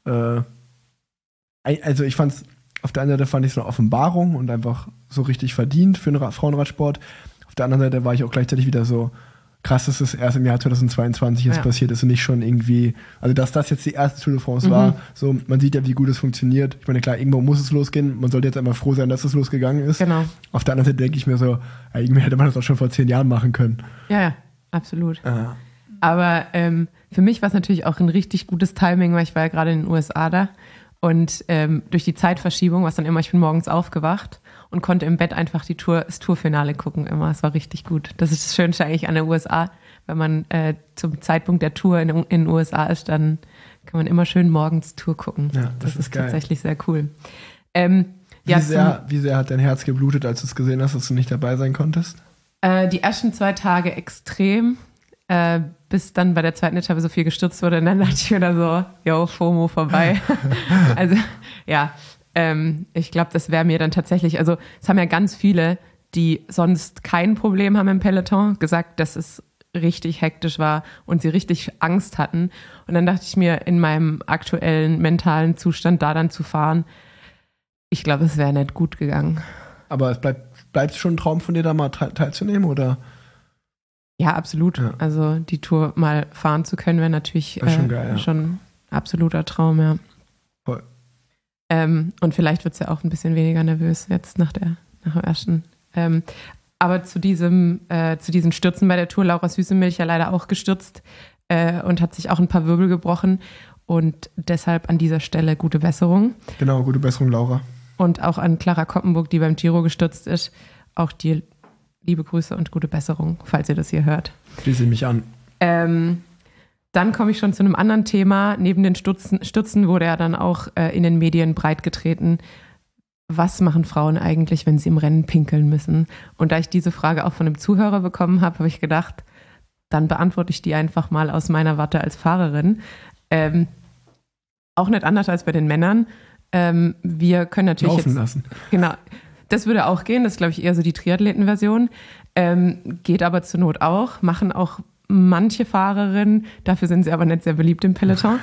ich fand's, auf der einen Seite fand ich es eine Offenbarung und einfach so richtig verdient für einen Frauenradsport. Auf der anderen Seite war ich auch gleichzeitig wieder so, krass, dass es erst im Jahr 2022 jetzt passiert ist und nicht schon irgendwie, also dass das jetzt die erste Tour de France war, so, man sieht ja, wie gut es funktioniert. Ich meine, klar, irgendwo muss es losgehen, man sollte jetzt einmal froh sein, dass es losgegangen ist. Genau. Auf der anderen Seite denke ich mir so, irgendwie hätte man das auch schon vor 10 Jahren machen können. Ja, absolut. Aber für mich war es natürlich auch ein richtig gutes Timing, weil ich war ja gerade in den USA da und durch die Zeitverschiebung, was dann immer, ich bin morgens aufgewacht und konnte im Bett einfach das Tourfinale gucken immer. Es war richtig gut. Das ist das Schönste eigentlich an der USA. Wenn man zum Zeitpunkt der Tour in den USA ist, dann kann man immer schön morgens Tour gucken. Ja, das ist geil. Tatsächlich sehr cool. Wie sehr hat dein Herz geblutet, als du es gesehen hast, dass du nicht dabei sein konntest? Die ersten 2 Tage extrem, bis dann bei der zweiten Etappe so viel gestürzt wurde. Und dann dachte ich mir da so, yo, FOMO vorbei. Also ja, ich glaube, das wäre mir dann tatsächlich, also es haben ja ganz viele, die sonst kein Problem haben im Peloton, gesagt, dass es richtig hektisch war und sie richtig Angst hatten. Und dann dachte ich mir, in meinem aktuellen mentalen Zustand da dann zu fahren, ich glaube, es wäre nicht gut gegangen. Aber es bleibt schon ein Traum von dir, da mal teilzunehmen, oder? Ja, absolut. Ja. Also die Tour mal fahren zu können, wäre natürlich schon geil, ja. schon ein absoluter Traum, ja. Voll. Und vielleicht wird es ja auch ein bisschen weniger nervös jetzt nach dem ersten. Aber zu diesen Stürzen bei der Tour, Laura Süßemilch ja leider auch gestürzt und hat sich auch ein paar Wirbel gebrochen. Und deshalb an dieser Stelle gute Besserung. Genau, gute Besserung, Laura. Und auch an Clara Koppenburg, die beim Giro gestürzt ist. Auch dir liebe Grüße und gute Besserung, falls ihr das hier hört. Schließe mich an. Dann komme ich schon zu einem anderen Thema. Neben den Stürzen wurde ja dann auch in den Medien breitgetreten, was machen Frauen eigentlich, wenn sie im Rennen pinkeln müssen? Und da ich diese Frage auch von einem Zuhörer bekommen habe, habe ich gedacht, dann beantworte ich die einfach mal aus meiner Warte als Fahrerin. Auch nicht anders als bei den Männern. Wir können natürlich laufen lassen. Genau. Das würde auch gehen. Das ist, glaube ich, eher so die Triathleten-Version. Geht aber zur Not auch. Machen auch manche Fahrerinnen. Dafür sind sie aber nicht sehr beliebt im Peloton.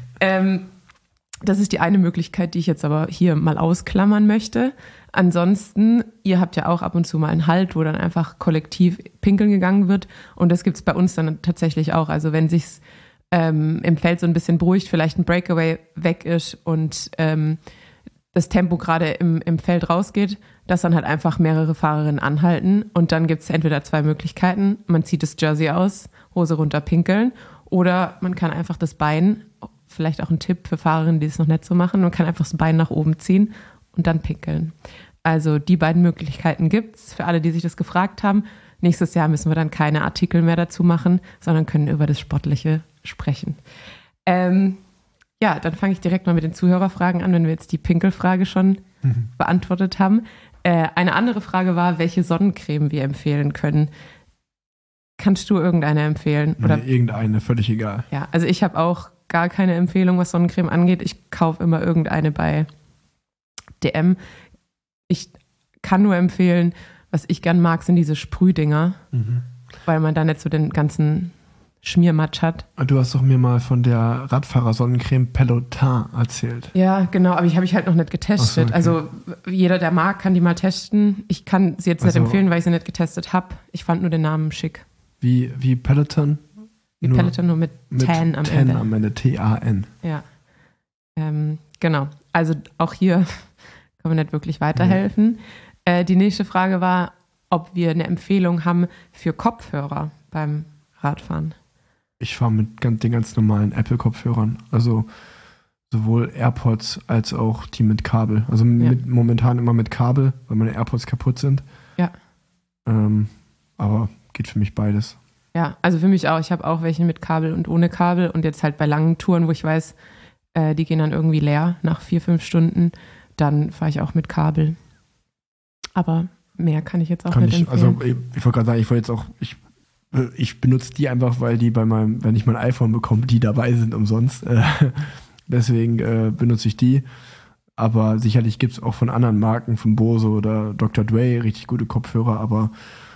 Das ist die eine Möglichkeit, die ich jetzt aber hier mal ausklammern möchte. Ansonsten, ihr habt ja auch ab und zu mal einen Halt, wo dann einfach kollektiv pinkeln gegangen wird. Und das gibt es bei uns dann tatsächlich auch. Also wenn sich's im Feld so ein bisschen beruhigt, vielleicht ein Breakaway weg ist und das Tempo gerade im Feld rausgeht, dass dann halt einfach mehrere Fahrerinnen anhalten. Und dann gibt es entweder 2 Möglichkeiten. Man zieht das Jersey aus, Hose runter, pinkeln. Oder man kann einfach das Bein, vielleicht auch ein Tipp für Fahrerinnen, die es noch nicht so machen, man kann einfach das Bein nach oben ziehen und dann pinkeln. Also die beiden Möglichkeiten gibt es für alle, die sich das gefragt haben. Nächstes Jahr müssen wir dann keine Artikel mehr dazu machen, sondern können über das Sportliche sprechen. Ja, dann fange ich direkt mal mit den Zuhörerfragen an, wenn wir jetzt die Pinkelfrage schon beantwortet haben. Eine andere Frage war, welche Sonnencreme wir empfehlen können. Kannst du irgendeine empfehlen? Oder? Nee, irgendeine, völlig egal. Ja, also ich habe auch gar keine Empfehlung, was Sonnencreme angeht. Ich kaufe immer irgendeine bei DM. Ich kann nur empfehlen, was ich gern mag, sind diese Sprühdinger, weil man da nicht so den ganzen Schmiermatsch hat. Du hast doch mir mal von der Radfahrer-Sonnencreme Peloton erzählt. Ja, genau, aber habe ich halt noch nicht getestet. Ach so, okay. Also jeder, der mag, kann die mal testen. Ich kann sie jetzt nicht empfehlen, weil ich sie nicht getestet habe. Ich fand nur den Namen schick. Wie Peloton? Peloton nur mit TAN am Ende. Am Ende, T-A-N. Ja. Genau. Also auch hier kann man nicht wirklich weiterhelfen. Die nächste Frage war, ob wir eine Empfehlung haben für Kopfhörer beim Radfahren. Ich fahre mit den ganz normalen Apple-Kopfhörern. Also sowohl AirPods als auch die mit Kabel. Also momentan immer mit Kabel, weil meine AirPods kaputt sind. Ja. Aber geht für mich beides. Ja, also für mich auch. Ich habe auch welche mit Kabel und ohne Kabel. Und jetzt halt bei langen Touren, wo ich weiß, die gehen dann irgendwie leer nach 4-5 Stunden, dann fahre ich auch mit Kabel. Aber mehr kann ich jetzt auch nicht empfehlen. Also ich wollte gerade sagen, ich benutze die einfach, weil die wenn ich mein iPhone bekomme, die dabei sind umsonst. Deswegen benutze ich die. Aber sicherlich gibt es auch von anderen Marken, von Bose oder Dr. Dre, richtig gute Kopfhörer. Aber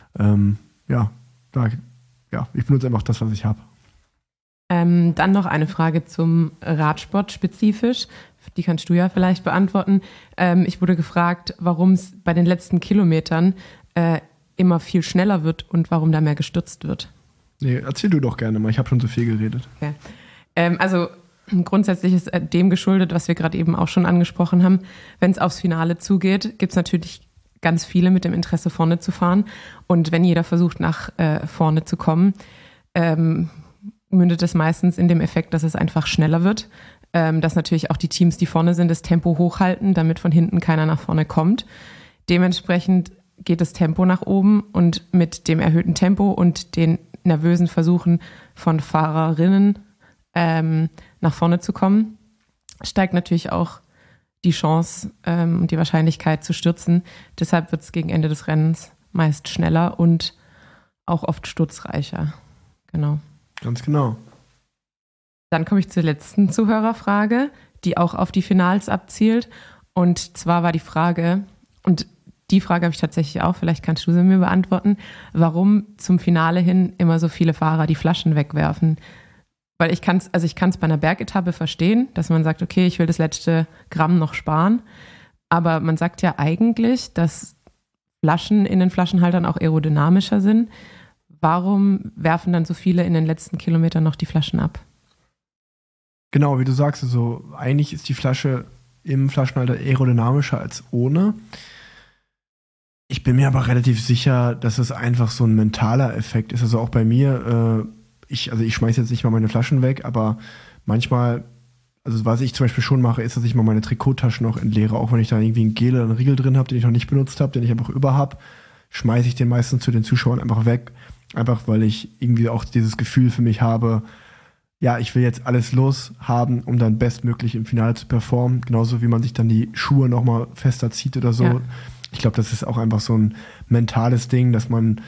ich benutze einfach das, was ich habe. Dann noch eine Frage zum Radsport spezifisch. Die kannst du ja vielleicht beantworten. Ich wurde gefragt, warum es bei den letzten Kilometern immer viel schneller wird und warum da mehr gestürzt wird. Nee, erzähl du doch gerne mal. Ich habe schon so viel geredet. Okay. Also grundsätzlich ist dem geschuldet, was wir gerade eben auch schon angesprochen haben. Wenn es aufs Finale zugeht, gibt es natürlich ganz viele mit dem Interesse, vorne zu fahren. Und wenn jeder versucht, nach vorne zu kommen, mündet es meistens in dem Effekt, dass es einfach schneller wird. Dass natürlich auch die Teams, die vorne sind, das Tempo hochhalten, damit von hinten keiner nach vorne kommt. Dementsprechend geht das Tempo nach oben und mit dem erhöhten Tempo und den nervösen Versuchen von Fahrerinnen nach vorne zu kommen, steigt natürlich auch die Chance und die Wahrscheinlichkeit zu stürzen. Deshalb wird es gegen Ende des Rennens meist schneller und auch oft sturzreicher. Genau. Ganz genau. Dann komme ich zur letzten Zuhörerfrage, die auch auf die Finals abzielt. Und zwar war die Frage, und die Frage habe ich tatsächlich auch, vielleicht kannst du sie mir beantworten, warum zum Finale hin immer so viele Fahrer die Flaschen wegwerfen. Weil ich kann es bei einer Bergetappe verstehen, dass man sagt, okay, ich will das letzte Gramm noch sparen. Aber man sagt ja eigentlich, dass Flaschen in den Flaschenhaltern auch aerodynamischer sind. Warum werfen dann so viele in den letzten Kilometern noch die Flaschen ab? Genau, wie du sagst, also eigentlich ist die Flasche im Flaschenhalter aerodynamischer als ohne. Ich bin mir aber relativ sicher, dass es einfach so ein mentaler Effekt ist. Also auch bei mir, ich schmeiße jetzt nicht mal meine Flaschen weg, aber manchmal, also was ich zum Beispiel schon mache, ist, dass ich mal meine Trikottaschen noch entleere, auch wenn ich da irgendwie einen Gel oder einen Riegel drin habe, den ich noch nicht benutzt habe, den ich einfach über habe, schmeiße ich den meistens zu den Zuschauern einfach weg. Einfach, weil ich irgendwie auch dieses Gefühl für mich habe, ja, ich will jetzt alles loshaben, um dann bestmöglich im Finale zu performen. Genauso wie man sich dann die Schuhe nochmal fester zieht oder so. Ja. Ich glaube, das ist auch einfach so ein mentales Ding, dass man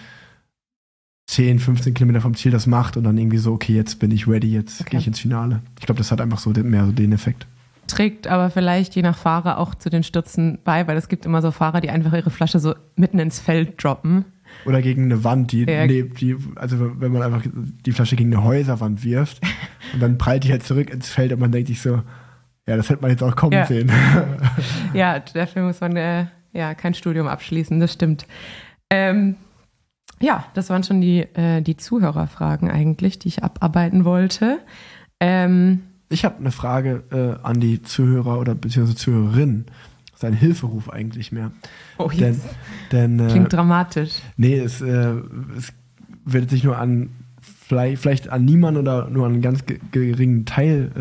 10, 15 Kilometer vom Ziel das macht und dann irgendwie so, okay, jetzt bin ich ready, jetzt gehe ich ins Finale. Ich glaube, das hat einfach so mehr so den Effekt. Trägt aber vielleicht je nach Fahrer auch zu den Stürzen bei, weil es gibt immer so Fahrer, die einfach ihre Flasche so mitten ins Feld droppen. Oder gegen eine Wand, also wenn man einfach die Flasche gegen eine Häuserwand wirft und dann prallt die halt zurück ins Feld und man denkt sich so, ja, das hätte man jetzt auch kommen sehen. Ja, dafür muss man kein Studium abschließen, das stimmt. Das waren schon die Zuhörerfragen eigentlich, die ich abarbeiten wollte. Ich habe eine Frage an die Zuhörer oder beziehungsweise Zuhörerinnen. Das ist ein Hilferuf eigentlich mehr. Oh, jetzt klingt dramatisch. Nee, es wird sich nur an vielleicht an niemanden oder nur an einen ganz geringen Teil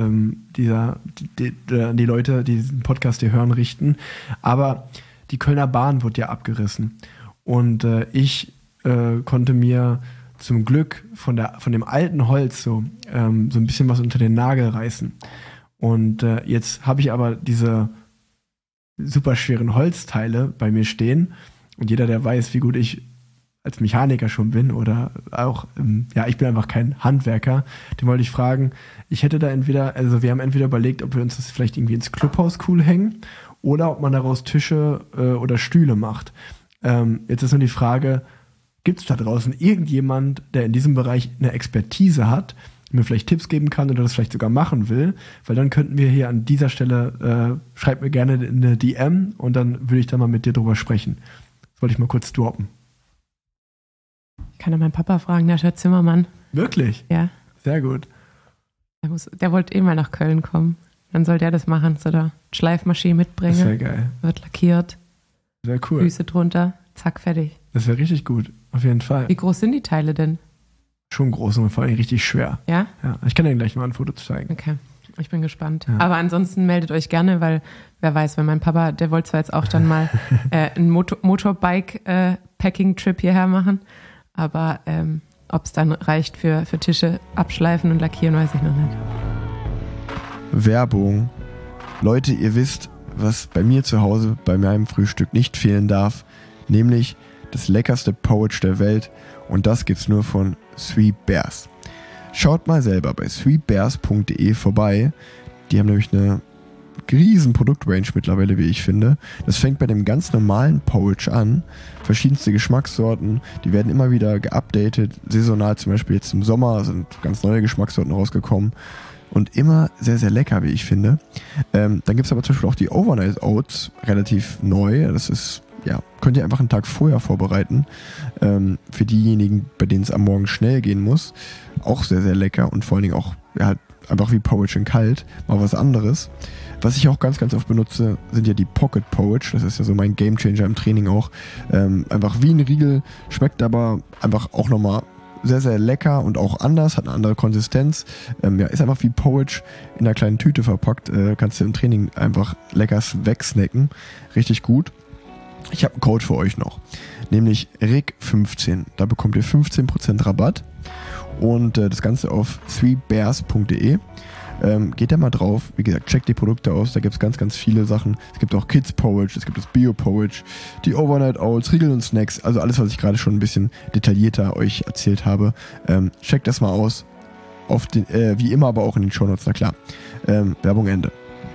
die Leute, die diesen Podcast hier hören, richten. Aber die Kölner Bahn wurde ja abgerissen. Und ich konnte mir zum Glück von dem alten Holz so ein bisschen was unter den Nagel reißen. Und jetzt habe ich aber diese super schweren Holzteile bei mir stehen. Und jeder, der weiß, wie gut ich als Mechaniker schon bin oder auch, ich bin einfach kein Handwerker, den wollte ich fragen, wir haben entweder überlegt, ob wir uns das vielleicht irgendwie ins Clubhaus cool hängen oder ob man daraus Tische oder Stühle macht. Jetzt ist nur die Frage, gibt es da draußen irgendjemand, der in diesem Bereich eine Expertise hat, mir vielleicht Tipps geben kann oder das vielleicht sogar machen will, weil dann könnten wir hier an dieser Stelle, schreib mir gerne eine DM und dann würde ich da mal mit dir drüber sprechen. Das wollte ich mal kurz droppen. Ich kann ja meinen Papa fragen, der ist ja Zimmermann. Wirklich? Ja. Sehr gut. Der wollte eh mal nach Köln kommen. Dann soll der das machen, so da Schleifmaschine mitbringen. Das wäre geil. Wird lackiert. Sehr cool. Füße drunter, zack, fertig. Das wäre richtig gut, auf jeden Fall. Wie groß sind die Teile denn? Schon groß und vor allem richtig schwer. Ja? Ja, ich kann dir gleich mal ein Foto zeigen. Okay, ich bin gespannt. Ja. Aber ansonsten meldet euch gerne, weil wer weiß, wenn mein Papa, der wollte zwar jetzt auch dann mal einen Motorbike-Packing-Trip hierher machen, aber ob es dann reicht für Tische abschleifen und lackieren, weiß ich noch nicht. Werbung. Leute, ihr wisst, was bei mir zu Hause bei meinem Frühstück nicht fehlen darf, nämlich das leckerste Porridge der Welt, und das gibt's nur von Three Bears. Schaut mal selber bei threebears.de vorbei. Die haben nämlich eine riesen Produktrange mittlerweile, wie ich finde. Das fängt bei dem ganz normalen Porridge an. Verschiedenste Geschmackssorten, die werden immer wieder geupdatet. Saisonal, zum Beispiel jetzt im Sommer, sind ganz neue Geschmackssorten rausgekommen. Und immer sehr, sehr lecker, wie ich finde. Dann gibt es aber zum Beispiel auch die Overnight Oats, relativ neu. Das ist, ja, könnt ihr einfach einen Tag vorher vorbereiten. Für diejenigen, bei denen es am Morgen schnell gehen muss. Auch sehr, sehr lecker und vor allen Dingen auch, ja, halt einfach wie Porridge in kalt. Mal was anderes. Was ich auch ganz, ganz oft benutze, sind ja die Pocket Porridge. Das ist ja so mein Gamechanger im Training auch. Einfach wie ein Riegel, schmeckt aber einfach auch nochmal sehr, sehr lecker und auch anders, hat eine andere Konsistenz. Ja, ist einfach wie Porridge in einer kleinen Tüte verpackt. Kannst du im Training einfach lecker wegsnacken. Richtig gut. Ich habe einen Code für euch noch, nämlich RIG15. Da bekommt ihr 15% Rabatt und das Ganze auf threebears.de. Geht da mal drauf. Wie gesagt, checkt die Produkte aus. Da gibt es ganz, ganz viele Sachen. Es gibt auch Kids Porridge, es gibt das Bio Porridge, die Overnight Oats, Riegel und Snacks. Also alles, was ich gerade schon ein bisschen detaillierter euch erzählt habe. Checkt das mal aus. Auf den, wie immer aber auch in den Shownotes, na klar. Werbung Ende.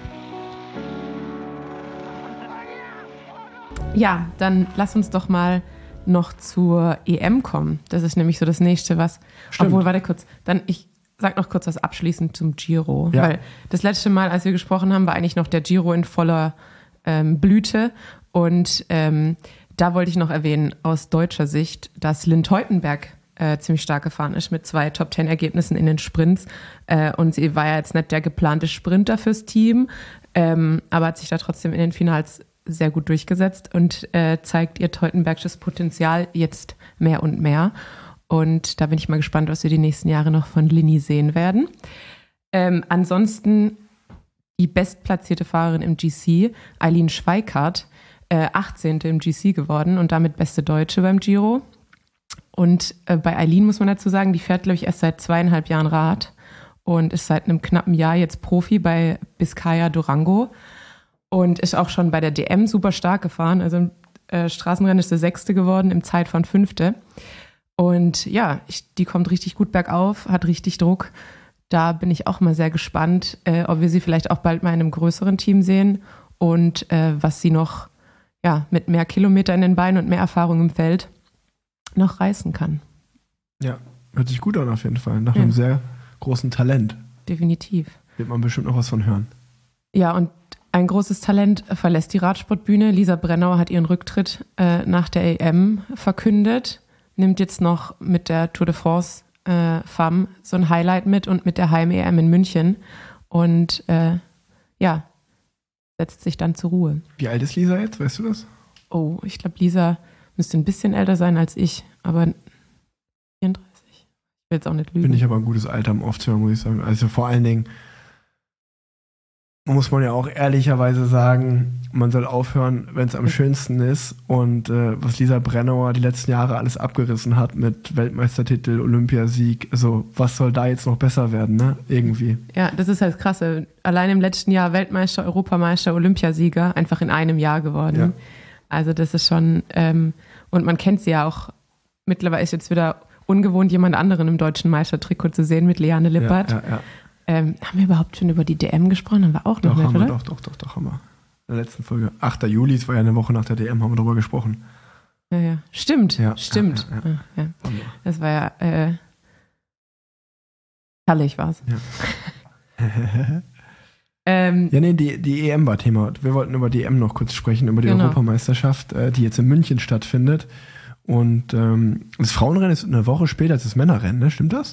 Ja, dann lass uns doch mal noch zur EM kommen. Das ist nämlich so das nächste, was... Stimmt. Obwohl, warte kurz. Ich sag noch kurz was abschließend zum Giro. Ja. Weil das letzte Mal, als wir gesprochen haben, war eigentlich noch der Giro in voller Blüte. Und da wollte ich noch erwähnen, aus deutscher Sicht, dass Lynn Teutenberg ziemlich stark gefahren ist mit 2 Top-10-Ergebnissen in den Sprints. Und sie war ja jetzt nicht der geplante Sprinter fürs Team, aber hat sich da trotzdem in den Finals sehr gut durchgesetzt und zeigt ihr teutenbergsches Potenzial jetzt mehr und mehr. Und da bin ich mal gespannt, was wir die nächsten Jahre noch von Linny sehen werden. Ansonsten die bestplatzierte Fahrerin im GC, Eileen Schweikart, 18. im GC geworden und damit beste Deutsche beim Giro. Und bei Eileen muss man dazu sagen, die fährt, glaube ich, erst seit 2,5 Jahren Rad und ist seit einem knappen Jahr jetzt Profi bei Biscaya Durango. Und ist auch schon bei der DM super stark gefahren. Also im Straßenrennen ist sie 6. geworden, im Zeit von 5. Und ja, die kommt richtig gut bergauf, hat richtig Druck. Da bin ich auch mal sehr gespannt, ob wir sie vielleicht auch bald mal in einem größeren Team sehen und was sie noch mit mehr Kilometer in den Beinen und mehr Erfahrung im Feld noch reißen kann. Ja, hört sich gut an auf jeden Fall. Nach einem sehr großen Talent. Definitiv. Wird man bestimmt noch was von hören. Ja, und ein großes Talent verlässt die Radsportbühne. Lisa Brennauer hat ihren Rücktritt nach der EM verkündet, nimmt jetzt noch mit der Tour de France Femme so ein Highlight mit und mit der Heim-EM in München und setzt sich dann zur Ruhe. Wie alt ist Lisa jetzt, weißt du das? Oh, ich glaube, Lisa müsste ein bisschen älter sein als ich, aber 34. Ich will jetzt auch nicht lügen. Bin ich aber ein gutes Alter, um aufzuhören, muss ich sagen. Also vor allen Dingen muss man ja auch ehrlicherweise sagen, man soll aufhören, wenn es am schönsten ist. Und was Lisa Brennauer die letzten Jahre alles abgerissen hat mit Weltmeistertitel, Olympiasieg, also was soll da jetzt noch besser werden, ne? Irgendwie. Ja, das ist halt krass. Allein im letzten Jahr Weltmeister, Europameister, Olympiasieger, einfach in einem Jahr geworden. Ja. Also das ist schon, und man kennt sie ja auch, mittlerweile ist jetzt wieder ungewohnt, jemand anderen im deutschen Meistertrikot zu sehen mit Liane Lippert. Ja. Haben wir überhaupt schon über die DM gesprochen? Haben wir auch noch nicht, oder? Doch, haben wir. In der letzten Folge. 8. Juli, es war ja eine Woche nach der DM, haben wir darüber gesprochen. Ja. Stimmt. Ja. Das war ja herrlich war's. Ja. Die EM war Thema. Wir wollten über die EM noch kurz sprechen, über die Europameisterschaft, die jetzt in München stattfindet. Und das Frauenrennen ist eine Woche später als das Männerrennen, ne? Stimmt das?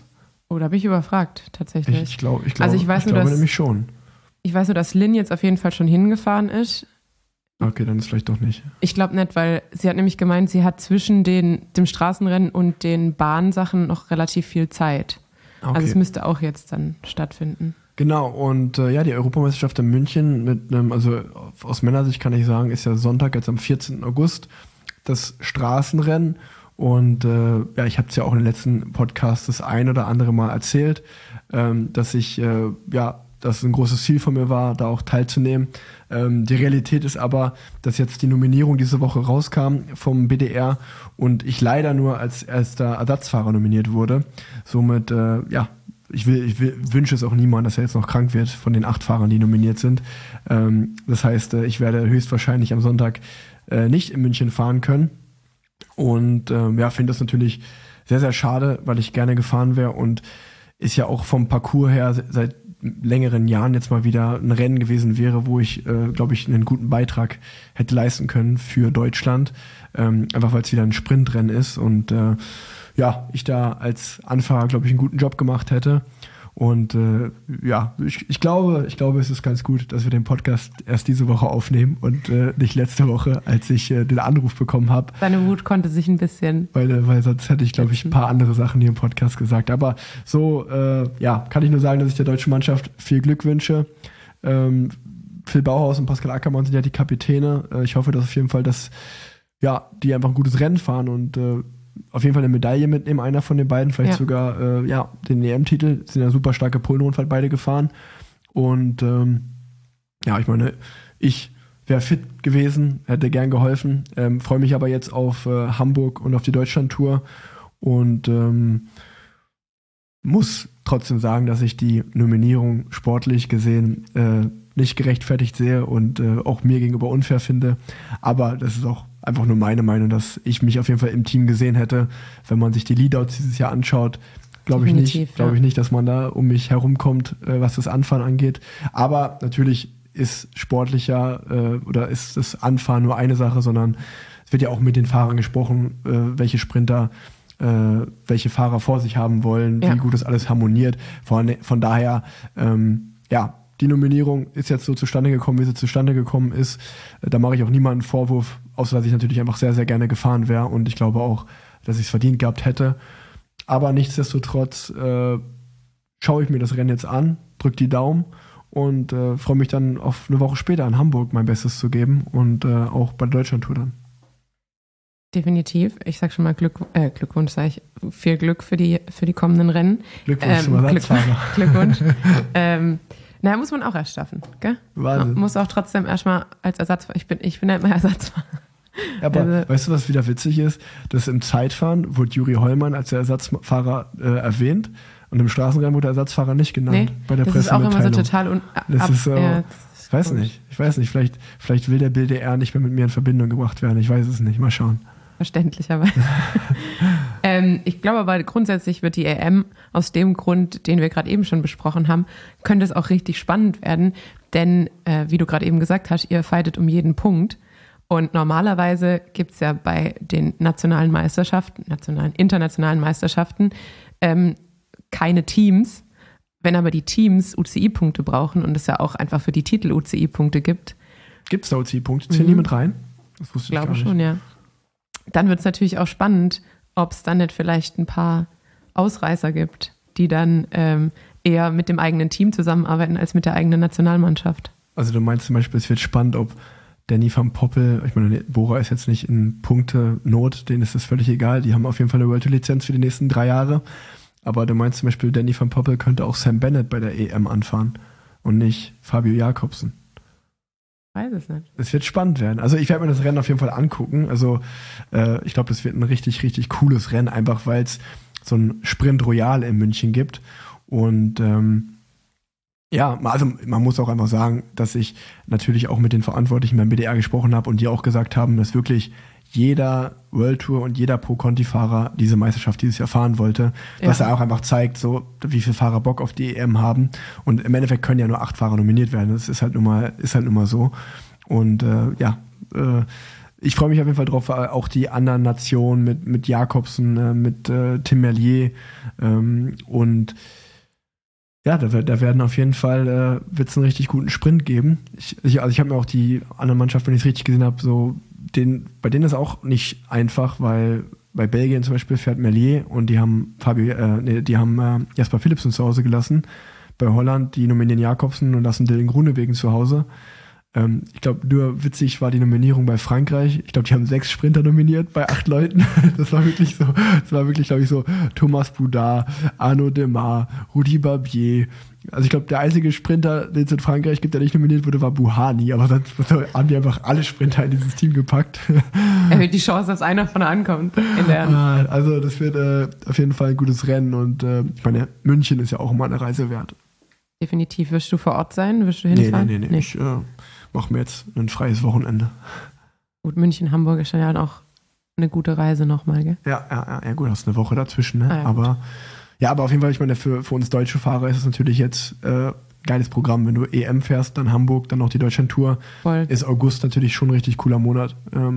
Oh, da bin ich überfragt, tatsächlich. Ich glaube nämlich schon. Ich weiß nur, dass Lynn jetzt auf jeden Fall schon hingefahren ist. Okay, dann ist vielleicht doch nicht. Ich glaube nicht, weil sie hat nämlich gemeint, sie hat zwischen dem Straßenrennen und den Bahnsachen noch relativ viel Zeit. Okay. Also es müsste auch jetzt dann stattfinden. Genau, und die Europameisterschaft in München mit einem, also aus Männersicht kann ich sagen, ist ja Sonntag, jetzt am 14. August, das Straßenrennen. Und ich habe es ja auch in den letzten Podcasts das ein oder andere Mal erzählt, dass das ein großes Ziel von mir war, da auch teilzunehmen. Die Realität ist aber, dass jetzt die Nominierung diese Woche rauskam vom BDR und ich leider nur als erster Ersatzfahrer nominiert wurde. Somit, ich wünsche es auch niemandem, dass er jetzt noch krank wird von den 8 Fahrern, die nominiert sind. Das heißt, ich werde höchstwahrscheinlich am Sonntag nicht in München fahren können. Und finde das natürlich sehr, sehr schade, weil ich gerne gefahren wäre und ist ja auch vom Parcours her seit längeren Jahren jetzt mal wieder ein Rennen gewesen wäre, wo ich, glaube ich, einen guten Beitrag hätte leisten können für Deutschland, einfach weil es wieder ein Sprintrennen ist und ich da als Anfahrer, glaube ich, einen guten Job gemacht hätte. Und ich glaube, es ist ganz gut, dass wir den Podcast erst diese Woche aufnehmen und nicht letzte Woche, als ich den Anruf bekommen habe. Deine Wut konnte sich ein bisschen... Weil sonst hätte ich, glaube ich, ein paar andere Sachen hier im Podcast gesagt. Aber so, kann ich nur sagen, dass ich der deutschen Mannschaft viel Glück wünsche. Phil Bauhaus und Pascal Ackermann sind ja die Kapitäne. Ich hoffe, dass auf jeden Fall, dass die einfach ein gutes Rennen fahren und auf jeden Fall eine Medaille mitnehmen, einer von den beiden, vielleicht sogar den EM-Titel. Sind ja super starke Polenrundfahrt beide gefahren. Und ich meine, ich wäre fit gewesen, hätte gern geholfen. Freue mich aber jetzt auf Hamburg und auf die Deutschland-Tour und muss trotzdem sagen, dass ich die Nominierung sportlich gesehen nicht gerechtfertigt sehe und auch mir gegenüber unfair finde. Aber das ist auch einfach nur meine Meinung, dass ich mich auf jeden Fall im Team gesehen hätte. Wenn man sich die Leadouts dieses Jahr anschaut, glaube ich nicht, dass man da um mich herumkommt, was das Anfahren angeht. Aber natürlich ist sportlicher oder ist das Anfahren nur eine Sache, sondern es wird ja auch mit den Fahrern gesprochen, welche Sprinter welche Fahrer vor sich haben wollen, wie gut das alles harmoniert. Von daher, die Nominierung ist jetzt so zustande gekommen, wie sie zustande gekommen ist. Da mache ich auch niemanden einen Vorwurf, außer dass ich natürlich einfach sehr, sehr gerne gefahren wäre und ich glaube auch, dass ich es verdient gehabt hätte. Aber nichtsdestotrotz schaue ich mir das Rennen jetzt an, drücke die Daumen und freue mich dann auf eine Woche später in Hamburg mein Bestes zu geben und auch bei der Deutschland-Tour dann. Definitiv. Ich sag schon mal Glückwunsch, sage ich. Viel Glück für die kommenden Rennen. Glückwunsch zum Ersatzfahrer. Glückwunsch. Muss man auch erst schaffen, gell? Wahnsinn. Man muss auch trotzdem erstmal als Ersatzfahrer, ich bin halt mal Ersatzfahrer. Aber weißt du, was wieder witzig ist? Dass im Zeitfahren wurde Juri Hollmann als der Ersatzfahrer erwähnt und im Straßenrennen wurde der Ersatzfahrer nicht genannt bei der Pressemitteilung. Das ist auch immer so total ich weiß nicht, vielleicht will der BDR nicht mehr mit mir in Verbindung gebracht werden, ich weiß es nicht, mal schauen. Verständlicherweise. Ich glaube aber grundsätzlich wird die EM aus dem Grund, den wir gerade eben schon besprochen haben, könnte es auch richtig spannend werden, denn wie du gerade eben gesagt hast, ihr fightet um jeden Punkt und normalerweise gibt es ja bei den internationalen Meisterschaften keine Teams. Wenn aber die Teams UCI-Punkte brauchen und es ja auch einfach für die Titel UCI-Punkte gibt. Gibt es da UCI-Punkte? Zählen die mit rein? Das wusste ich glaube schon, ja. Dann wird es natürlich auch spannend, ob es dann nicht vielleicht ein paar Ausreißer gibt, die dann eher mit dem eigenen Team zusammenarbeiten als mit der eigenen Nationalmannschaft. Also du meinst zum Beispiel, es wird spannend, ob Danny van Poppel, ich meine, Bora ist jetzt nicht in Punkte-Not, denen ist das völlig egal, die haben auf jeden Fall eine World Tour Lizenz für die nächsten 3 Jahre, aber du meinst zum Beispiel, Danny van Poppel könnte auch Sam Bennett bei der EM anfahren und nicht Fabio Jakobsen. Weiß es nicht. Es wird spannend werden. Also ich werde mir das Rennen auf jeden Fall angucken. Also ich glaube, das wird ein richtig, richtig cooles Rennen, einfach weil es so ein Sprint Royal in München gibt. Und also man muss auch einfach sagen, dass ich natürlich auch mit den Verantwortlichen beim BDR gesprochen habe und die auch gesagt haben, dass wirklich jeder World Tour und jeder Pro-Conti-Fahrer diese Meisterschaft dieses Jahr fahren wollte, was ja auch einfach zeigt, so wie viele Fahrer Bock auf die EM haben. Und im Endeffekt können ja nur 8 Fahrer nominiert werden. Das ist halt nun mal so. Und ich freue mich auf jeden Fall drauf, auch die anderen Nationen mit Jakobsen, mit Tim Merlier und ja, da werden auf jeden Fall wird's einen richtig guten Sprint geben. Ich habe mir auch die andere Mannschaft, wenn ich es richtig gesehen habe, bei denen ist auch nicht einfach, weil bei Belgien zum Beispiel fährt Merlier und die haben Jasper Philipsen zu Hause gelassen. Bei Holland, die nominieren Jakobsen und lassen Dylan Groenewegen zu Hause. Ich glaube, nur witzig war die Nominierung bei Frankreich. Ich glaube, die haben 6 Sprinter nominiert bei 8 Leuten. Das war wirklich, glaube ich, so Thomas Boudard, Arnaud Demar, Rudi Barbier. Also ich glaube, der einzige Sprinter, den es in Frankreich gibt, der nicht nominiert wurde, war Bouhanni. Aber sonst haben die einfach alle Sprinter in dieses Team gepackt. Erhöht die Chance, dass einer von ankommt. Also das wird auf jeden Fall ein gutes Rennen. Und ich meine, München ist ja auch immer eine Reise wert. Definitiv. Wirst du vor Ort sein? Wirst du hinfahren? Nee. Ich mache mir jetzt ein freies Wochenende. Gut, München, Hamburg ist dann ja auch eine gute Reise nochmal, gell? Ja, gut, hast eine Woche dazwischen, ne? Ja, aber auf jeden Fall, ich meine, für uns deutsche Fahrer ist es natürlich jetzt geiles Programm. Wenn du EM fährst, dann Hamburg, dann noch die Deutschlandtour. Voll. Ist August natürlich schon ein richtig cooler Monat.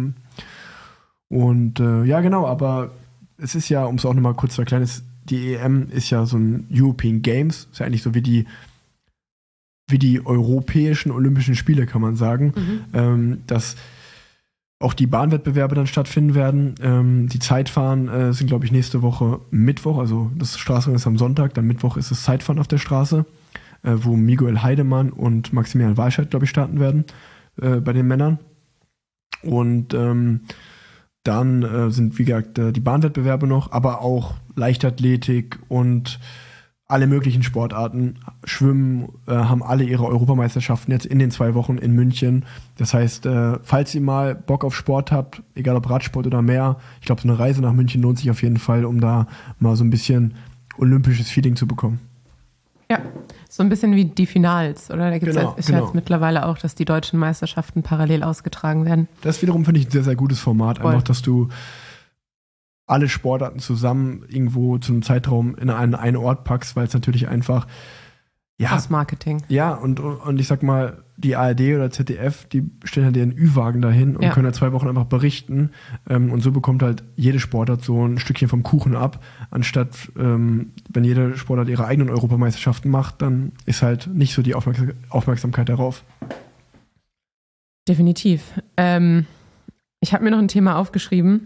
Genau, aber es ist ja, um es auch nochmal kurz zu erklären, die EM ist ja so ein European Games, ist ja eigentlich so wie die europäischen Olympischen Spiele, kann man sagen, dass auch die Bahnwettbewerbe dann stattfinden werden. Die Zeitfahren sind, glaube ich, nächste Woche Mittwoch, also das Straßenrennen ist am Sonntag, dann Mittwoch ist das Zeitfahren auf der Straße, wo Miguel Heidemann und Maximilian Walscheid, glaube ich, starten werden bei den Männern. Und dann sind, wie gesagt, die Bahnwettbewerbe noch, aber auch Leichtathletik und alle möglichen Sportarten. Schwimmen haben alle ihre Europameisterschaften jetzt in den 2 Wochen in München. Das heißt, falls ihr mal Bock auf Sport habt, egal ob Radsport oder mehr, ich glaube, so eine Reise nach München lohnt sich auf jeden Fall, um da mal so ein bisschen olympisches Feeling zu bekommen. Ja, so ein bisschen wie die Finals, oder? Da gibt es jetzt mittlerweile auch, dass die deutschen Meisterschaften parallel ausgetragen werden. Das wiederum finde ich ein sehr, sehr gutes Format. Voll. Einfach, dass du alle Sportarten zusammen irgendwo zu einem Zeitraum in einen Ort packst, weil es natürlich einfach aus Marketing. Ja, und ich sag mal, die ARD oder ZDF, die stellen halt ihren Ü-Wagen dahin und können halt 2 Wochen einfach berichten. Und so bekommt halt jede Sportart so ein Stückchen vom Kuchen ab, anstatt, wenn jede Sportart ihre eigenen Europameisterschaften macht, dann ist halt nicht so die Aufmerksamkeit darauf. Definitiv. Ich habe mir noch ein Thema aufgeschrieben.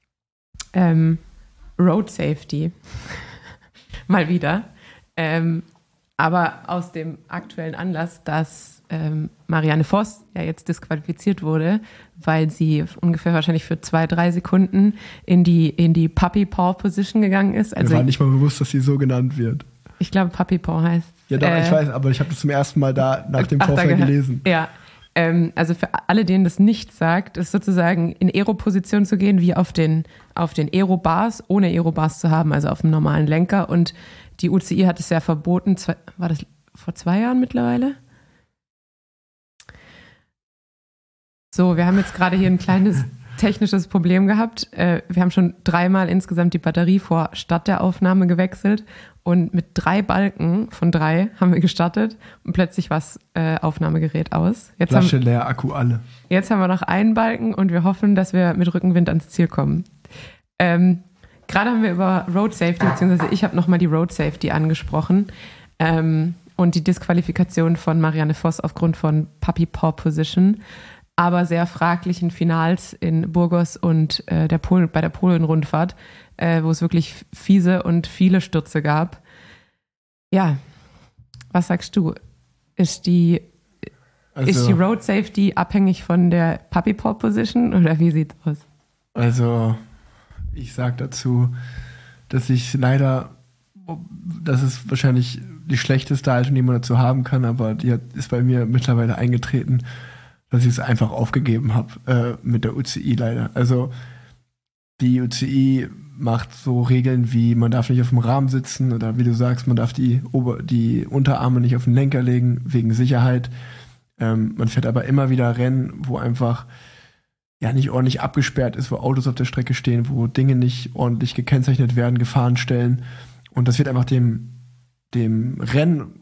Road Safety. Mal wieder. Aber aus dem aktuellen Anlass, dass Marianne Vos ja jetzt disqualifiziert wurde, weil sie ungefähr wahrscheinlich für 2-3 Sekunden in die Puppy Paw Position gegangen ist. Also, mir war nicht mal bewusst, dass sie so genannt wird. Ich glaube, Puppy Paw heißt. Ja, doch, ich weiß, aber ich habe das zum ersten Mal da nach dem Vorfall gelesen. Ja. Also für alle, denen das nicht sagt, ist sozusagen in Aero-Position zu gehen, wie auf den Aero-Bars, ohne Aero-Bars zu haben, also auf dem normalen Lenker. Und die UCI hat es ja verboten, war das vor 2 Jahren mittlerweile? So, wir haben jetzt gerade hier ein kleines technisches Problem gehabt. Wir haben schon 3-mal insgesamt die Batterie statt der Aufnahme gewechselt. Und mit 3 Balken von 3 haben wir gestartet und plötzlich war das Aufnahmegerät aus. Flasche leer, Akku alle. Jetzt haben wir noch einen Balken und wir hoffen, dass wir mit Rückenwind ans Ziel kommen. Gerade haben wir über Road Safety, beziehungsweise ich habe nochmal die Road Safety angesprochen und die Disqualifikation von Marianne Vos aufgrund von Puppy Paw Position, aber sehr fraglichen Finals in Burgos und bei der Polen-Rundfahrt, wo es wirklich fiese und viele Stürze gab. Ja, was sagst du? Ist die Road Safety abhängig von der Puppy Paw Position oder wie sieht's aus? Also, ich sag dazu, dass es wahrscheinlich die schlechteste Haltung, die man dazu haben kann, aber die ist bei mir mittlerweile eingetreten, dass ich es einfach aufgegeben habe mit der UCI leider. Also die UCI macht so Regeln wie, man darf nicht auf dem Rahmen sitzen oder wie du sagst, man darf die Unterarme nicht auf den Lenker legen, wegen Sicherheit. Man fährt aber immer wieder Rennen, wo einfach nicht ordentlich abgesperrt ist, wo Autos auf der Strecke stehen, wo Dinge nicht ordentlich gekennzeichnet werden, Gefahrenstellen. Und das wird einfach dem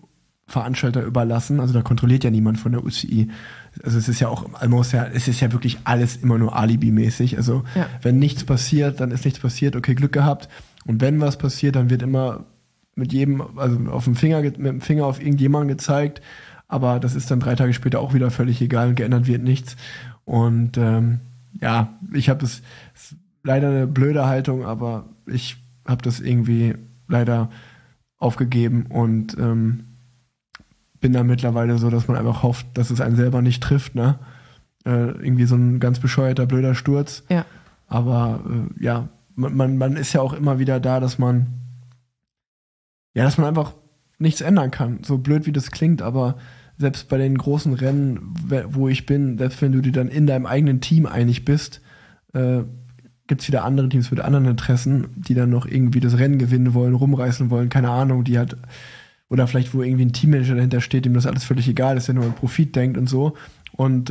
Veranstalter überlassen. Also da kontrolliert ja niemand von der UCI. Also es ist ja auch, es ist ja wirklich alles immer nur Alibi-mäßig. Also wenn nichts passiert, dann ist nichts passiert. Okay, Glück gehabt. Und wenn was passiert, dann wird immer mit jedem, also mit dem Finger auf irgendjemanden gezeigt. Aber das ist dann 3 Tage später auch wieder völlig egal und geändert wird nichts. Und ich habe das ist leider eine blöde Haltung, aber ich habe das irgendwie leider aufgegeben und bin da mittlerweile so, dass man einfach hofft, dass es einen selber nicht trifft, ne? Irgendwie so ein ganz bescheuerter, blöder Sturz. Ja. Aber man ist ja auch immer wieder da, dass man einfach nichts ändern kann. So blöd wie das klingt, aber selbst bei den großen Rennen, wo ich bin, selbst wenn du dir dann in deinem eigenen Team einig bist, gibt es wieder andere Teams mit anderen Interessen, die dann noch irgendwie das Rennen gewinnen wollen, rumreißen wollen, keine Ahnung, die halt, oder vielleicht wo irgendwie ein Teammanager dahinter steht, dem das alles völlig egal ist, der nur an Profit denkt und so. Und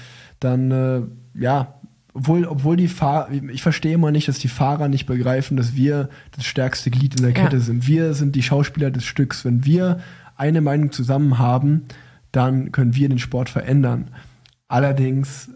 obwohl die Fahrer, ich verstehe immer nicht, dass die Fahrer nicht begreifen, dass wir das stärkste Glied in der Kette sind. Wir sind die Schauspieler des Stücks. Wenn wir eine Meinung zusammen haben, dann können wir den Sport verändern. Allerdings,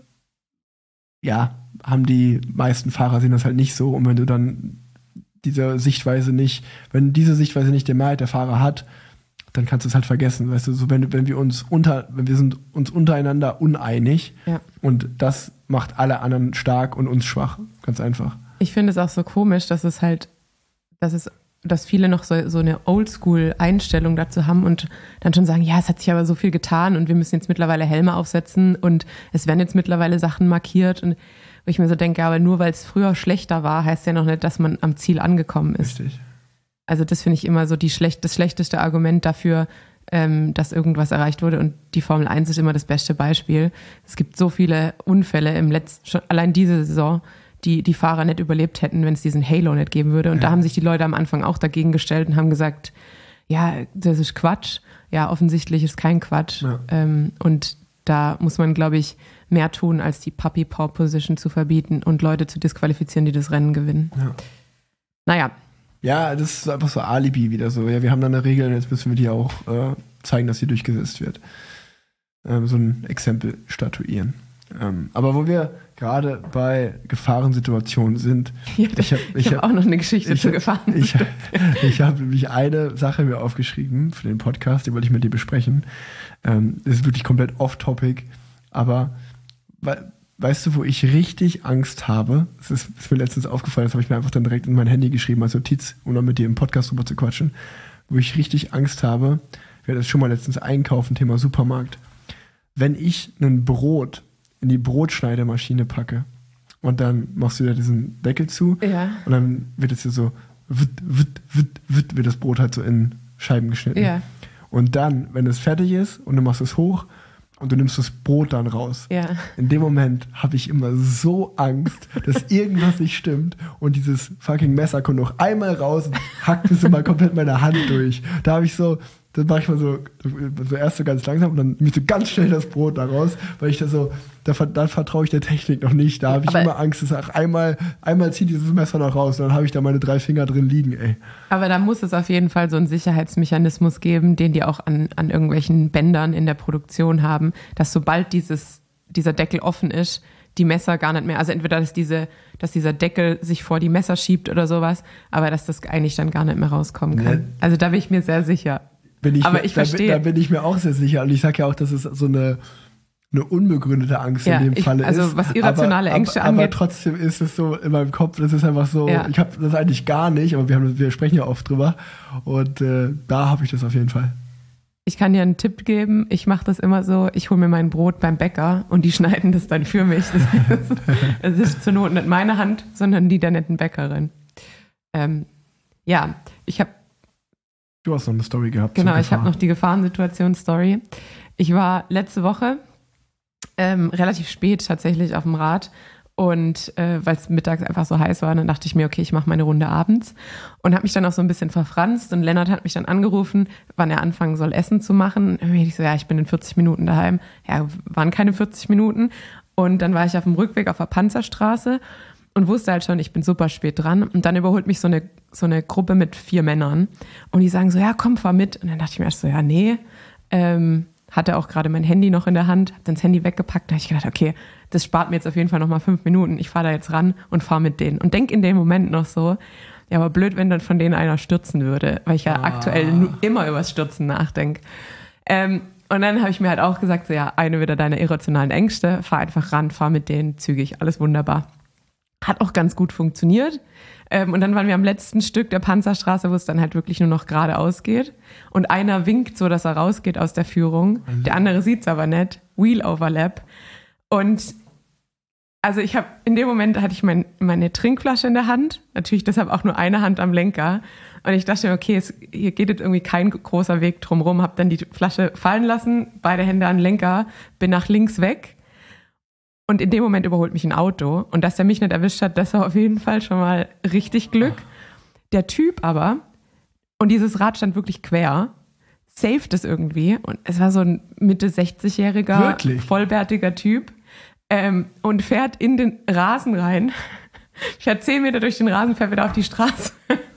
haben die meisten Fahrer sehen das halt nicht so. Und wenn du dann wenn diese Sichtweise nicht die Mehrheit der Fahrer hat, dann kannst du es halt vergessen. Weißt du, so wenn wir sind uns untereinander uneinig und das macht alle anderen stark und uns schwach. Ganz einfach. Ich finde es auch so komisch, dass viele noch so eine Oldschool-Einstellung dazu haben und dann schon sagen, ja, es hat sich aber so viel getan und wir müssen jetzt mittlerweile Helme aufsetzen und es werden jetzt mittlerweile Sachen markiert und wo ich mir so denke, aber nur weil es früher schlechter war, heißt ja noch nicht, dass man am Ziel angekommen ist. Richtig. Also das finde ich immer so das schlechteste Argument dafür, dass irgendwas erreicht wurde und die Formel 1 ist immer das beste Beispiel. Es gibt so viele Unfälle allein diese Saison, die Fahrer nicht überlebt hätten, wenn es diesen Halo nicht geben würde. Und da haben sich die Leute am Anfang auch dagegen gestellt und haben gesagt, ja, das ist Quatsch. Ja, offensichtlich ist kein Quatsch. Ja. Und da muss man, glaube ich, mehr tun, als die Puppy-Paw-Position zu verbieten und Leute zu disqualifizieren, die das Rennen gewinnen. Ja. Naja. Ja, das ist einfach so Alibi wieder so. Ja, wir haben da eine Regel und jetzt müssen wir die auch zeigen, dass sie durchgesetzt wird. So ein Exempel statuieren. Aber wo wir gerade bei Gefahrensituationen sind. Ja, ich hab auch noch eine Geschichte zu Gefahrensituationen. Ich habe nämlich eine Sache mir aufgeschrieben für den Podcast, die wollte ich mit dir besprechen. Das ist wirklich komplett off-topic, aber weißt du, wo ich richtig Angst habe? Das ist mir letztens aufgefallen, das habe ich mir einfach dann direkt in mein Handy geschrieben als Notiz, um dann mit dir im Podcast drüber zu quatschen. Wo ich richtig Angst habe, wir hatten das schon mal letztens einkaufen, Thema Supermarkt. Wenn ich ein Brot in die Brotschneidemaschine packe und dann machst du da diesen Deckel zu und dann wird es ja so wird das Brot halt so in Scheiben geschnitten. Ja. Und dann, wenn es fertig ist und du machst es hoch und du nimmst das Brot dann raus. Ja. In dem Moment habe ich immer so Angst, dass irgendwas nicht stimmt und dieses fucking Messer kommt noch einmal raus und hackt es immer komplett meine Hand durch. Da habe ich so, dann mache ich mal so erst so ganz langsam und dann nehme ich so ganz schnell das Brot da raus, weil ich da vertraue ich der Technik noch nicht. Da habe ich immer Angst, dass einmal zieht dieses Messer noch raus und dann habe ich da meine 3 Finger drin liegen, ey. Aber da muss es auf jeden Fall so einen Sicherheitsmechanismus geben, den die auch an irgendwelchen Bändern in der Produktion haben, dass sobald dieser Deckel offen ist, die Messer gar nicht mehr, also entweder dass dieser Deckel sich vor die Messer schiebt oder sowas, aber dass das eigentlich dann gar nicht mehr rauskommen kann. Nee. Also da bin ich mir sehr sicher. Ich verstehe. Da bin ich mir auch sehr sicher. Und ich sage ja auch, dass es so eine unbegründete Angst in dem Falle ist. Also was irrationale Ängste angeht. Aber trotzdem ist es so in meinem Kopf, das ist einfach so, ich habe das eigentlich gar nicht, aber wir sprechen ja oft drüber. Und da habe ich das auf jeden Fall. Ich kann dir einen Tipp geben. Ich mache das immer so, ich hole mir mein Brot beim Bäcker und die schneiden das dann für mich. Das ist zur Not nicht meine Hand, sondern die der netten Bäckerin. Du hast noch eine Story gehabt. Genau, ich habe noch die Gefahrensituation-Story. Ich war letzte Woche relativ spät tatsächlich auf dem Rad und weil es mittags einfach so heiß war, dann dachte ich mir, okay, ich mache meine Runde abends und habe mich dann auch so ein bisschen verfranst und Lennart hat mich dann angerufen, wann er anfangen soll, Essen zu machen. Und ich so, ja, ich bin in 40 Minuten daheim. Ja, waren keine 40 Minuten und dann war ich auf dem Rückweg auf der Panzerstraße und wusste halt schon, ich bin super spät dran. Und dann überholt mich so eine Gruppe mit 4 Männern. Und die sagen so, ja, komm, fahr mit. Und dann dachte ich mir erst so, ja, nee. Hatte auch gerade mein Handy noch in der Hand, hab dann das Handy weggepackt. Da habe ich gedacht, okay, das spart mir jetzt auf jeden Fall nochmal 5 Minuten. Ich fahre da jetzt ran und fahre mit denen. Und denk in dem Moment noch so, ja, aber blöd, wenn dann von denen einer stürzen würde, weil ich ja aktuell immer übers Stürzen nachdenke. Und dann habe ich mir halt auch gesagt, so ja, eine wieder deiner irrationalen Ängste, fahr einfach ran, fahr mit denen zügig, alles wunderbar. Hat auch ganz gut funktioniert. Und dann waren wir am letzten Stück der Panzerstraße, wo es dann halt wirklich nur noch geradeaus geht. Und einer winkt so, dass er rausgeht aus der Führung. Der andere sieht es aber nicht. Wheel Overlap. Und also in dem Moment hatte ich meine Trinkflasche in der Hand. Natürlich deshalb auch nur eine Hand am Lenker. Und ich dachte mir, okay, hier geht jetzt irgendwie kein großer Weg drumherum. Hab dann die Flasche fallen lassen, beide Hände an den Lenker, bin nach links weg. Und in dem Moment überholt mich ein Auto. Und dass der mich nicht erwischt hat, das war auf jeden Fall schon mal richtig Glück. Der Typ aber, und dieses Rad stand wirklich quer, saved es irgendwie. Und es war so ein Mitte 60-jähriger, vollbärtiger Typ. Und fährt in den Rasen rein. Fährt 10 Meter durch den Rasen, fährt wieder auf die Straße.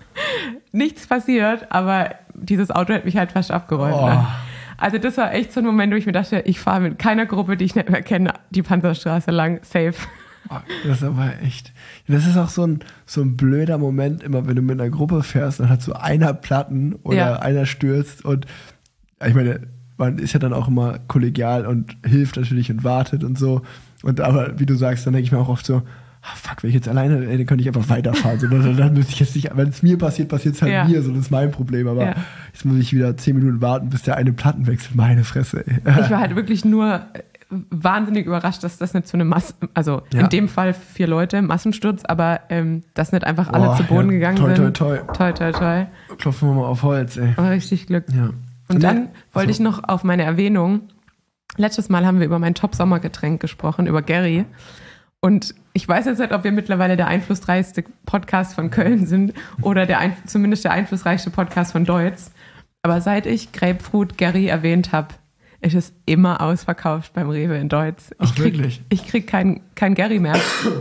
Nichts passiert, aber dieses Auto hat mich halt fast abgeräumt. Oh. Ne? Also das war echt so ein Moment, wo ich mir dachte, ich fahre mit keiner Gruppe, die ich nicht mehr kenne, die Panzerstraße lang, safe. Oh, das ist aber echt, das ist auch so ein blöder Moment, immer wenn du mit einer Gruppe fährst, dann hat so einer Platten oder einer stürzt und ich meine, man ist ja dann auch immer kollegial und hilft natürlich und wartet und so. Und aber wie du sagst, dann denke ich mir auch oft so, fuck, wenn ich jetzt alleine, dann könnte ich einfach weiterfahren. So, dann müsste ich jetzt nicht, wenn es mir passiert es halt mir, so, das ist mein Problem. Aber jetzt muss ich wieder 10 Minuten warten, bis der eine Platten wechselt. Meine Fresse, ey. Ich war halt wirklich nur wahnsinnig überrascht, dass das nicht so eine in dem Fall 4 Leute, Massensturz, aber dass nicht einfach alle zu Boden gegangen sind. Toi. Klopfen wir mal auf Holz, ey. Aber richtig Glück. Ja. Und dann wollte ich noch auf meine Erwähnung, letztes Mal haben wir über mein Top-Sommergetränk gesprochen, über Gary. Und ich weiß jetzt nicht, ob wir mittlerweile der einflussreichste Podcast von Köln sind oder zumindest der einflussreichste Podcast von Deutz. Aber seit ich Grapefruit Gary erwähnt habe, ist es immer ausverkauft beim Rewe in Deutz. Ich krieg kein Gary mehr.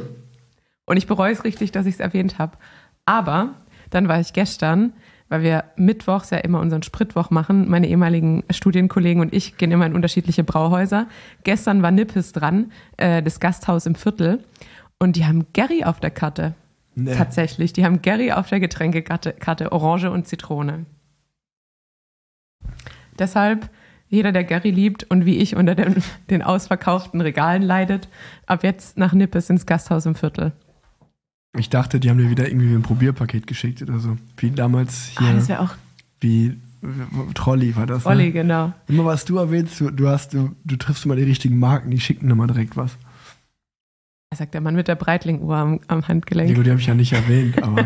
Und ich bereue es richtig, dass ich es erwähnt habe. Aber dann war ich gestern, weil wir mittwochs ja immer unseren Spritwoch machen, meine ehemaligen Studienkollegen und ich gehen immer in unterschiedliche Brauhäuser. Gestern war Nippes dran, das Gasthaus im Viertel. Und die haben Gary auf der Karte. Nee. Tatsächlich, die haben Gary auf der Getränkekarte, Orange und Zitrone. Deshalb, jeder, der Gary liebt und wie ich unter den ausverkauften Regalen leidet, ab jetzt nach Nippes ins Gasthaus im Viertel. Ich dachte, die haben dir wieder irgendwie ein Probierpaket geschickt oder so. Wie damals hier. Das wäre auch. Wie Trolli war das. Trolli, genau. Immer was du erwähnst, du triffst immer die richtigen Marken, die schicken immer direkt was. Sagt der Mann mit der Breitling-Uhr am Handgelenk. Ja, gut, die habe ich ja nicht erwähnt, aber.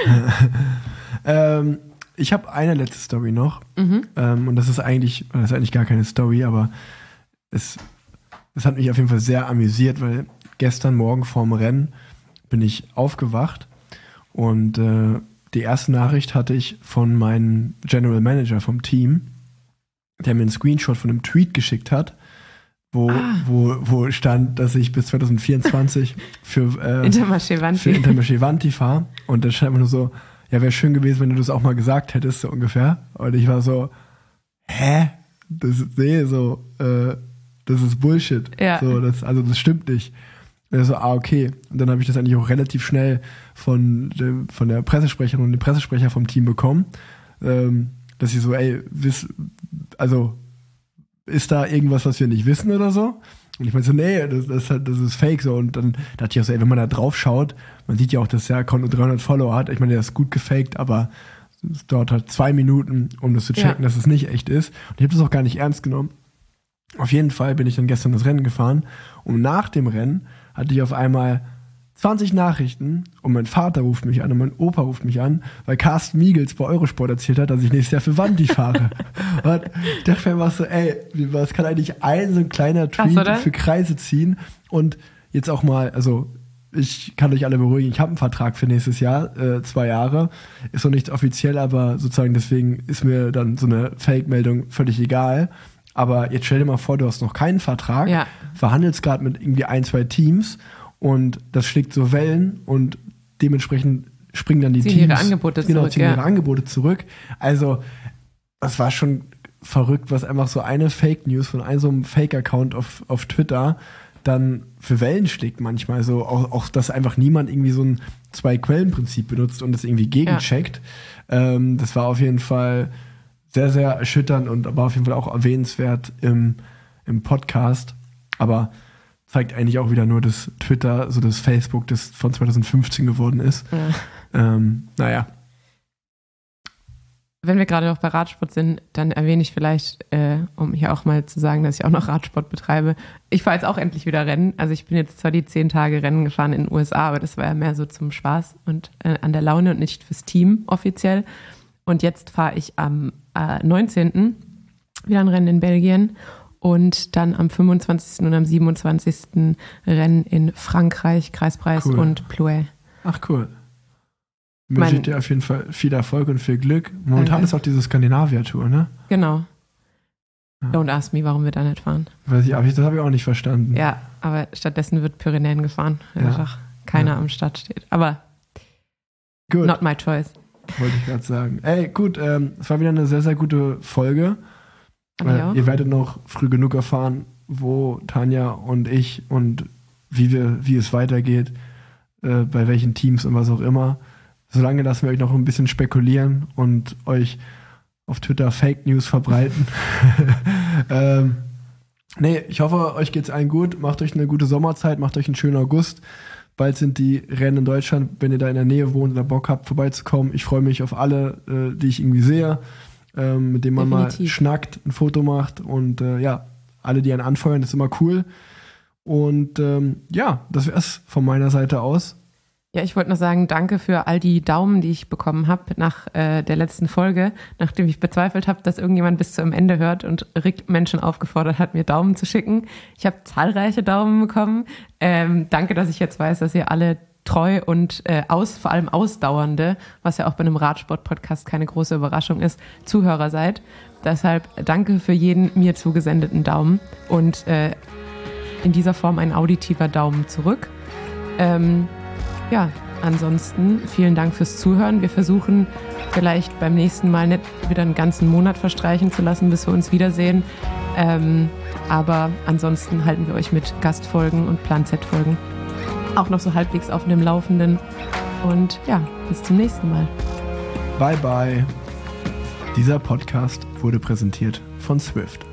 Ich habe eine letzte Story noch. Und das ist eigentlich gar keine Story, aber es hat mich auf jeden Fall sehr amüsiert, weil gestern Morgen vorm Rennen bin ich aufgewacht und die erste Nachricht hatte ich von meinem General Manager vom Team, der mir einen Screenshot von einem Tweet geschickt hat, wo stand, dass ich bis 2024 für Intermarché Vanti fahre. Und da stand einfach nur so, ja, wäre schön gewesen, wenn du das auch mal gesagt hättest, so ungefähr. Und ich war so, hä? Das ist Bullshit. Ja. So, das stimmt nicht. Und er so, okay. Und dann habe ich das eigentlich auch relativ schnell von der Pressesprecherin und dem Pressesprecher vom Team bekommen, dass sie so, ist da irgendwas, was wir nicht wissen oder so? Und ich meinte so, nee, das ist fake so. Und dann dachte ich auch so, wenn man da drauf schaut, man sieht ja auch, dass der Account nur 300 Follower hat. Ich meine, der ist gut gefaked, aber es dauert halt 2 Minuten, um das zu checken, dass es nicht echt ist. Und ich habe das auch gar nicht ernst genommen. Auf jeden Fall bin ich dann gestern das Rennen gefahren und nach dem Rennen hatte ich auf einmal 20 Nachrichten und mein Vater ruft mich an und mein Opa ruft mich an, weil Carsten Miegels bei Eurosport erzählt hat, dass ich nächstes Jahr für Vanti fahre. Und ich dachte mir einfach so, was kann eigentlich so ein kleiner Tweet für Kreise ziehen? Und jetzt auch mal, also ich kann euch alle beruhigen, ich habe einen Vertrag für nächstes Jahr, 2 Jahre. Ist noch nicht offiziell, aber sozusagen deswegen ist mir dann so eine Fake-Meldung völlig egal. Aber jetzt stell dir mal vor, du hast noch keinen Vertrag, verhandelst gerade mit irgendwie 1, 2 Teams und das schlägt so Wellen und dementsprechend springen dann die Teams. Ihre Angebote zurück. Ihre Angebote zurück. Also, das war schon verrückt, was einfach so eine Fake News von einem so einem Fake-Account auf Twitter dann für Wellen schlägt manchmal. Also auch dass einfach niemand irgendwie so ein Zwei-Quellen-Prinzip benutzt und das irgendwie gegencheckt. Ja. Das war auf jeden Fall sehr, sehr erschütternd und war auf jeden Fall auch erwähnenswert im Podcast. Aber zeigt eigentlich auch wieder nur, dass Twitter, so das Facebook, das von 2015 geworden ist. Ja. Naja. Wenn wir gerade noch bei Radsport sind, dann erwähne ich vielleicht, um hier auch mal zu sagen, dass ich auch noch Radsport betreibe. Ich fahre jetzt auch endlich wieder Rennen. Also ich bin jetzt zwar die 10 Tage Rennen gefahren in den USA, aber das war ja mehr so zum Spaß und an der Laune und nicht fürs Team offiziell. Und jetzt fahre ich am 19. wieder ein Rennen in Belgien und dann am 25. und am 27. Rennen in Frankreich, Kreispreis und Plouay. Ach cool. Wünsche ich dir auf jeden Fall viel Erfolg und viel Glück. Momentan ist auch diese Skandinavier-Tour, ne? Genau. Ja. Don't ask me, warum wir da nicht fahren. Das habe ich auch nicht verstanden. Ja, aber stattdessen wird Pyrenäen gefahren, weil einfach keiner am Start steht. Aber gut. Not my choice. Wollte ich gerade sagen. Ey, gut, es war wieder eine sehr, sehr gute Folge. Ihr werdet noch früh genug erfahren, wo Tanja und ich und wie es weitergeht, bei welchen Teams und was auch immer. Solange lassen wir euch noch ein bisschen spekulieren und euch auf Twitter Fake News verbreiten. Ich hoffe, euch geht's allen gut. Macht euch eine gute Sommerzeit, macht euch einen schönen August. Bald sind die Rennen in Deutschland, wenn ihr da in der Nähe wohnt oder Bock habt, vorbeizukommen. Ich freue mich auf alle, die ich irgendwie sehe, mit denen man mal schnackt, ein Foto macht und alle, die einen anfeuern, das ist immer cool. Und das wär's von meiner Seite aus. Ja, ich wollte noch sagen, danke für all die Daumen, die ich bekommen habe nach der letzten Folge, nachdem ich bezweifelt habe, dass irgendjemand bis zum Ende hört und Rick Menschen aufgefordert hat, mir Daumen zu schicken. Ich habe zahlreiche Daumen bekommen. Danke, dass ich jetzt weiß, dass ihr alle treu und vor allem ausdauernde, was ja auch bei einem Radsport-Podcast keine große Überraschung ist, Zuhörer seid. Deshalb danke für jeden mir zugesendeten Daumen und in dieser Form ein auditiver Daumen zurück. Ansonsten vielen Dank fürs Zuhören. Wir versuchen vielleicht beim nächsten Mal nicht wieder einen ganzen Monat verstreichen zu lassen, bis wir uns wiedersehen. Aber ansonsten halten wir euch mit Gastfolgen und Plan-Z-Folgen auch noch so halbwegs auf dem Laufenden. Und bis zum nächsten Mal. Bye, bye. Dieser Podcast wurde präsentiert von Swift.